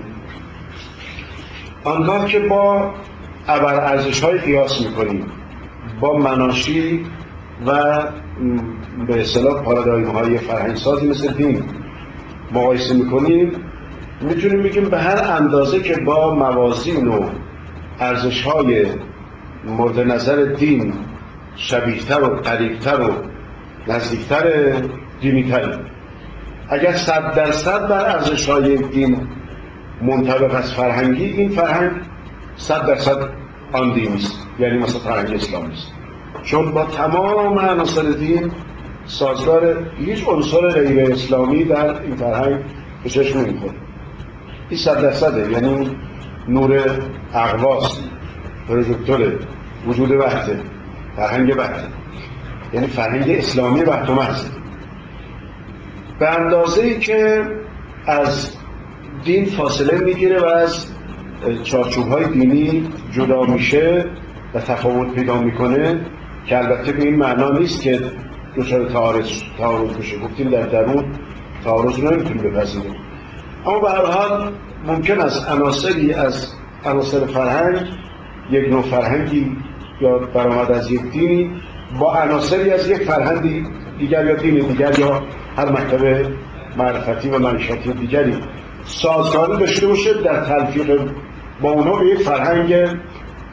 Speaker 3: آنگاه که با ابرارزش‌های قیاس میکنیم، با مناشی و به اصطلاح پارادایم‌های فرهنگسازی مثل دین مقایسه میکنیم، میتونیم بگیم به هر اندازه که با موازین و ارزش‌های مورد نظر دین شبیه‌تر و قریب‌تر و نزدیکتر دینی‌تر، اگر صد درصد بر ارزش‌های دین منطبق از فرهنگی، این فرهنگ صد درصد آن دینی است، یعنی مثلا فرهنگ اسلامی است، چون با تمام عناصر دین سازگار، هیچ عنصر غیر اسلامی در این فرهنگ به چشم نمی‌خوره. این صد درصده، یعنی نور اقواس، پروژکتور وجود وحده، فرهنگ وحده، یعنی فرهنگ اسلامی وحده و محض. به اندازه‌ای که از دین فاصله میگیره و از چارچوب‌های دینی جدا میشه و تفاوت پیدا میکنه، که البته به این معنا نیست که دچار تعارض تعارض بشه. گفتیم در درون تعارض رو نمیتونیم بپذیریم، اما به هر حال ممکن است عناصری از عناصر فرهنگ، یک نوع فرهنگی یا برآمد از یک دینی با عناصری از یک فرهنگی دیگر یا دین دیگر یا هر مکتب معرفتی و معیشتی دیگری سازگاری داشته باشه در تلفیق با اونها به یک فرهنگ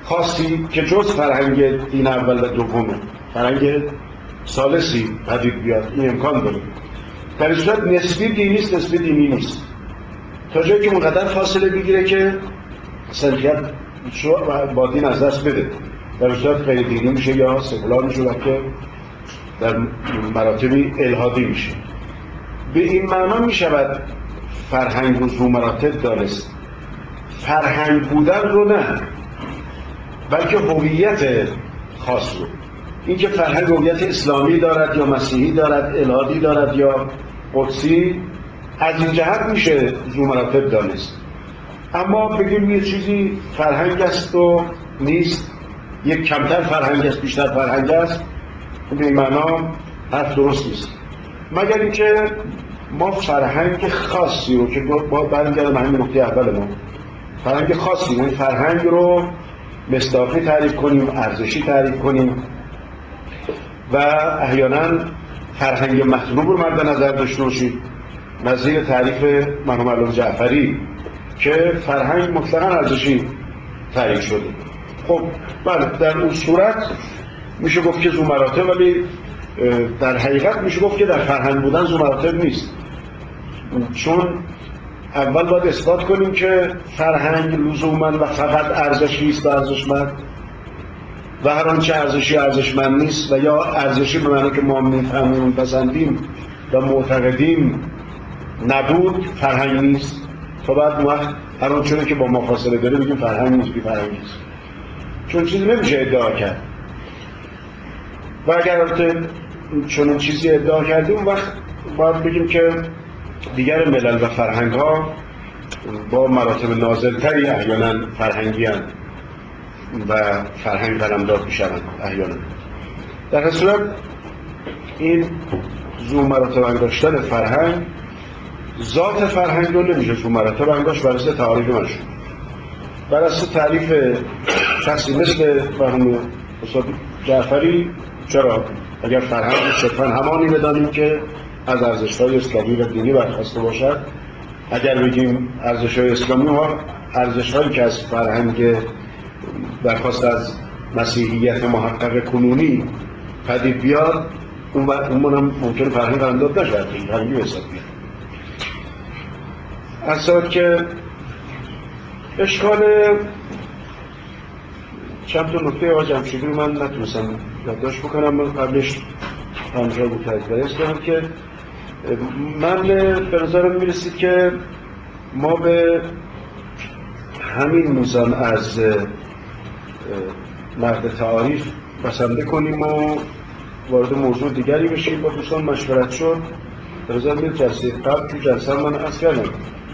Speaker 3: خاصی که جز فرهنگ دین اول و دومه، فرهنگ ثالثی پدید بیاد، این امکان داره. در این صورت نسبی دینی است، نسبی دینی نیست، تا جایی که اونقدر فاصله بگیره که سلفیت با دین از دست بده. در این صورت غیر دینی میشه یا سکولار میشه و که در مراتبی الهادی میشه. به این معنا میشود فرهنگ رو ذو مراتب دانست. فرهنگ بودن رو نه، بلکه هویت خاص رو. این که فرهنگ هویت اسلامی دارد یا مسیحی دارد، الهادی دارد یا قدسی، از این جهت میشه ذو مراتب دانست. اما بگیم یه چیزی فرهنگ است و نیست، یک کمتر فرهنگ است بیشتر فرهنگ است، به این معنا حرف درست نیست. مگر اینکه ما فرهنگ خاصی رو که با برمیگردم به همین نقطه اول، ما فرهنگ خاصی، یعنی فرهنگ رو مصداقی تعریف کنیم، ارزشی تعریف کنیم و احیانا فرهنگ مطلوب رو مد نظر داشته باشیم، نظیر تعریف مرحوم علامه جعفری که فرهنگ مطلقاً ارزشی تعریف شده. خب بله، در اون صورت میشه گفت که ذو مراتب، ولی در حقیقت میشه گفت که در فرهنگ بودن ذو مراتب نیست، چون اول باید اثبات کنیم که فرهنگ لزوما و فقط ارزشی است و ارزشمند و هر آنچه ارزشی ارزشمند نیست و یا ارزشی به معنی که ما میفهمیم پسندیم و معتقدیم نبود فرهنگ نیست. تا بعد ما هر آنچه که با ما فاصله داره بگیم فرهنگ نیست، بی فرهنگ نیست، چون چیزی نمیشه ادعا کرد. و اگر چون این چیزی ادعا کردیم اون وقت باید بگیم که دیگر ملل و فرهنگ ها با مراتب نازلتری احیانا فرهنگی هستند و فرهنگ قلمداد میشوند احیانا. در هر صورت این ذو مراتب انگاشتن فرهنگ، ذات فرهنگ رو نمیشه ذو مراتب انگاشت بر اساس تعریف من شد. بر اساس تعریف شخصی مثل مرحوم استاد جعفری، چرا؟ اگر فرهنگ صرفا همانی بدانیم که از ارزش‌های اسلامی و دینی برخواسته باشد، اگر بگیم ارزش‌های اسلامی ها ارزش‌هایی که از فرهنگ برخواست از مسیحیت محقق کنونی پدید بیاد، اون اونم ممکنه فرهنگ قلمداد نشود، فرهنگی به حساب بیاد. اصلا که اشکال چند تا نکته آقای جمشیدی رو من نتونستم یادداشت بکنم، من قبلش همجا بود تجربه کنم که من به نظرم میرسید که ما به همین میزان از نقد تعاریف بسنده کنیم و وارد موضوع دیگری بشیم. با دوستان مشورت شد، به نظر میاد جلسه قبل تو جلسه من عرض کردم،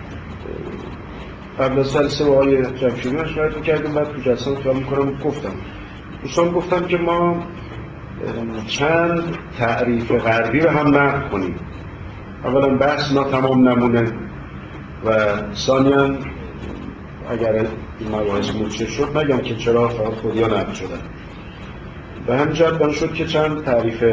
Speaker 3: قبل از جلسه با آقای جمشیدی مشورت میکردیم، بعد تو جلسه رو تمام میکنم گفتم دوستان گفتم که ما چند تعریف غربی رو هم نقد کنیم. اولا بحث ناتمام نمونه و ثانیاً اگر این مباحث مرچه شد نگم که چرا فقط خودیا نقد شدن. به همین جهت بنا شد که چند تعریف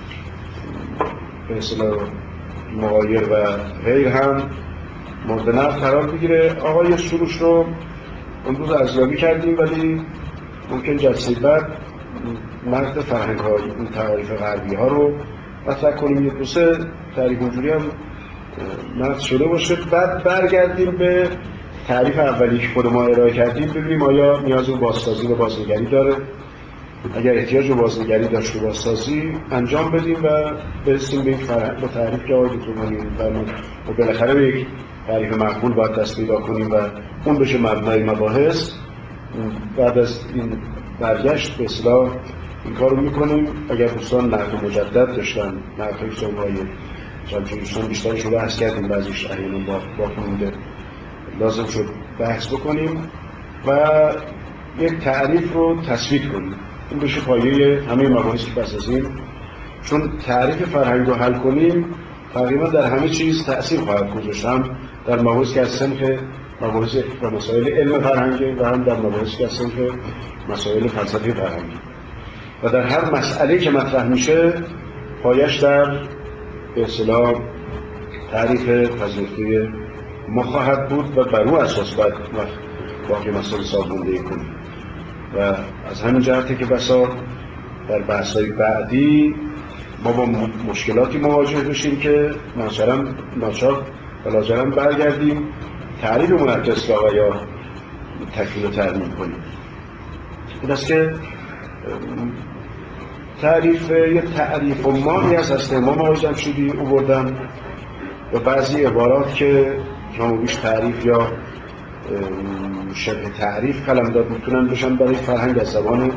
Speaker 3: به اصطلاح مغایر و غیر هم مورد نقد قرار بگیره. آقای سروش رو امروز ارزیابی کردیم، ولی ممکن جلسه بعد نقد فرهنگ های این تعریف غربی ها رو مطرح کنیم، یک دو سه تعریف اونجوری هم نقد شده باشه، بعد برگردیم به تعریف اولی که خود ما ارائه کردیم، ببینیم آیا نیاز به بازسازی و بازنگری داره. اگر احتیاج به بازنگری داشت و بازسازی انجام بدیم و برسیم به یک فرهنگ به تعریف که آقای دکتر مانی می‌فرمایند و بالاخره به یک تعریف معقول باید دست پیدا کنیم و اون بشه مبنای مباحث. بعد از این برگشت به اصطلاح این کار رو میکنیم. اگر دوستان نقد مجدد داشتن، نقدهای سنهای جمشیدی دوستان بیشترش رو بحث کردیم، بعضیش احیانا با باقی مونده لازم شد بحث بکنیم و یک تعریف رو تثبیت کنیم، این بشه پایه همه مباحثی که پس از این، چون تعریف فرهنگ رو حل کنیم تقریبا در همه چیز تأثیر خواهد گذاشت، هم در مباحثی که از صنف مباحث و مسائل علم فرهنگی و هم در مباحثی که از صنف مسائل فلسفی فرهنگی، و در هر مسئله که مطرح میشه پایش در به اصطلاح تعریف پذیرفته ما خواهد بود و بر او اساس باید باقی مسائل سازماندهی کنیم. و از همین جهته که بسا در بحث‌های بعدی ما با مشکلاتی مواجه بشیم که ناچار ناچار و لاجرم برگردیم تعریفمون حتی اصلاح یا تکمیل و ترمیم کنیم. این است که تعریف یه تعریف و مانی از هست امام آقای جمشیدی او بردن و بعضی عبارات که کمابیش تعریف یا شبه تعریف قلمداد میتونن بشن برای فرهنگ از زبان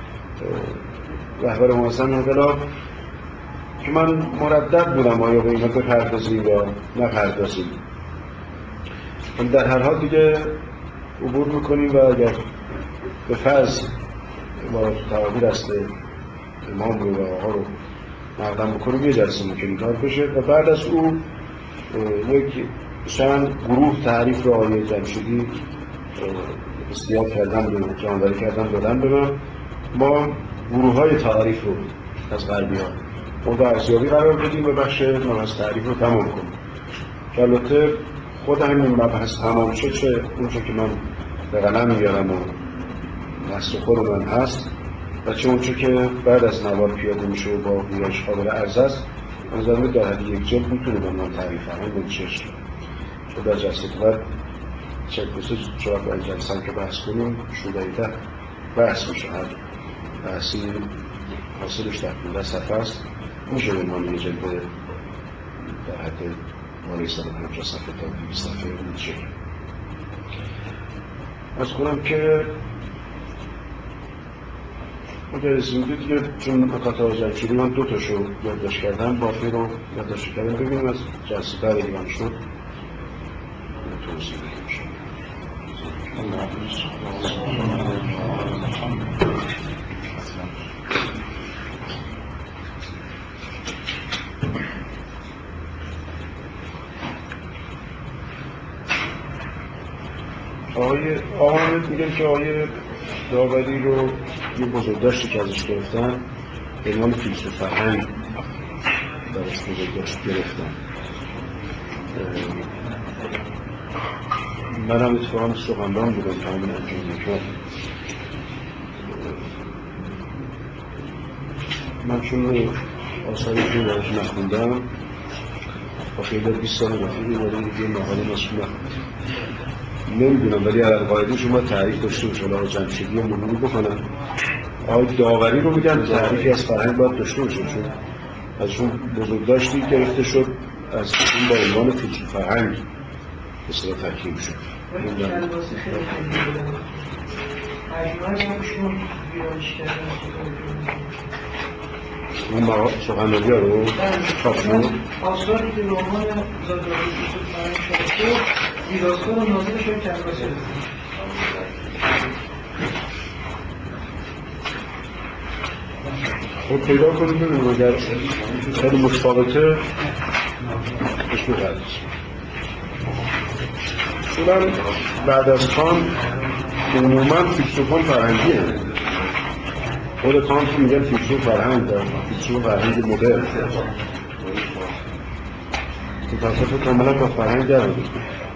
Speaker 3: رهبر محسن انقلاب که من مردد بودم آیا به اینها بپردازیم یا نپردازیم. من در هر حال دیگه عبور میکنیم و اگر به فرض عبارات تعابیر است امام رو و آقا رو نقدم بکنیم یه جلسه ممکنی کار بشه و بعد از او یک چند گروه تعریف رو آقای جمشیدی استیاب کردن و جانوری کردن دادن به من. ما گروه های تعریف رو از غربی ها مورد ارزیابی قرار بدیم و بخش مبحث تعریف رو تمام کنیم که البته خود همین مبحث تمام شد چه اونچه که من به قلم میارم و دست خود من هست و چه اونچه که بعد از نوار پیاده میشه و با ویرایش قابل عرض است نظرم در حد یک جلد میتونه به من تعریف فرهنگ منتشر شد که در جلسه بعد چک بسه چرا باید جلسه که بحث کنیم شدهیده بحث میشه. هر بحثی حاصلش در پونده صفحه است میشه به من یه جلد در حد بالای صد و پنجاه صفحه تا دویست صفحه منتشر. از کنم که اگر رسیده دیگه چون نکات آقای جمشیدی من دو تاشو یادداشت کردم باقی رو یادداشت کردم ببینیم از جلسه بعد اگه من شد توضیح بدیم شد. آقای آقای میگن که آقای داوری رو یه بزرگداشتی که ازش گرفتن به عنوان فیلسوف فرهنگ درش بزرگداشت گرفتن. من هم اتفاقا سخنران بودم که همین انجام نکرد. من چون آثاری که درش نخوندم با خیلی بیست سال رفیقی برای یه مقاله مسئول نخوندم نمیدونم ولی على القاعده شما تعریف داشته باشه آقای جمشیدی رو مرور بکنم. آقای داوری رو میگن تعریفی از فرهنگ باید داشته باشه چون ازشون بزرگداشتی گرفته شد از این با عنوان فیلسوف فرهنگ به صورت ترکیب شد.
Speaker 7: نمیدونم
Speaker 3: اون مقام سخنرانی ها رو چاپ شد
Speaker 7: آثاری که به عنوان زادرانی فیلسوف فرهنگ چاپ شد ویراستار و ناظر شد کنواسه
Speaker 3: خود پیدا کنیم ببینیم اگر خیلی متفاوته اش بپردازیم. اونم بعد از کانت عموما فیلسوفان فرهنگی هست. خود کانت رو میگن فیلسوف فرهنگ و فیلسوف فرهنگ مدرن که فلسفه کاملا با فرهنگ در بود.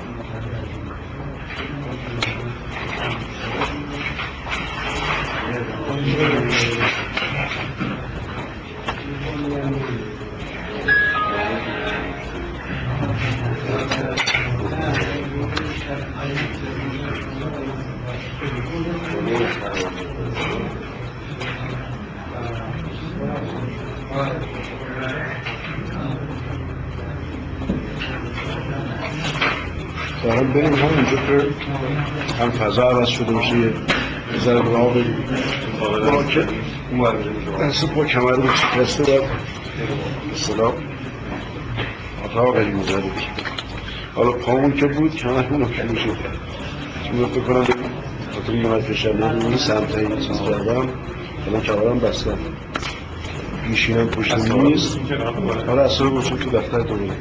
Speaker 3: دارم بریم همونجا که هم فضا عوض شده باشه یه ذره به آقا بریم با که دست با کمر رو شکسته باید اصطلاح اتاق بریم ذره بشه. حالا پامون که بود کمرمون رو کنی شد چون باید بکنم خاطر این نمت فشنده رو این سمت این چیز کردم الان کمرم بستم پیشینم پشت میز حالا اصلا باشم تو دفتر تو بریم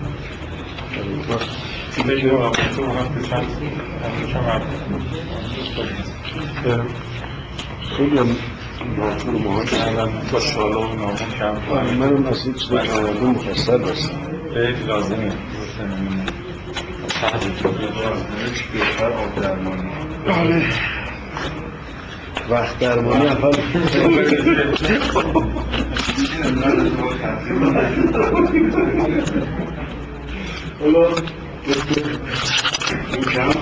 Speaker 6: خیلی هم تو هم پیشم
Speaker 3: خیلی هم ناطور و مهاج
Speaker 6: با شالا و نامون کم
Speaker 3: منم از این چیز کمرده مفصل بستم
Speaker 6: خیلی لازمه
Speaker 2: بهتر آب درمانی
Speaker 3: بله وقت درمانی اول حالا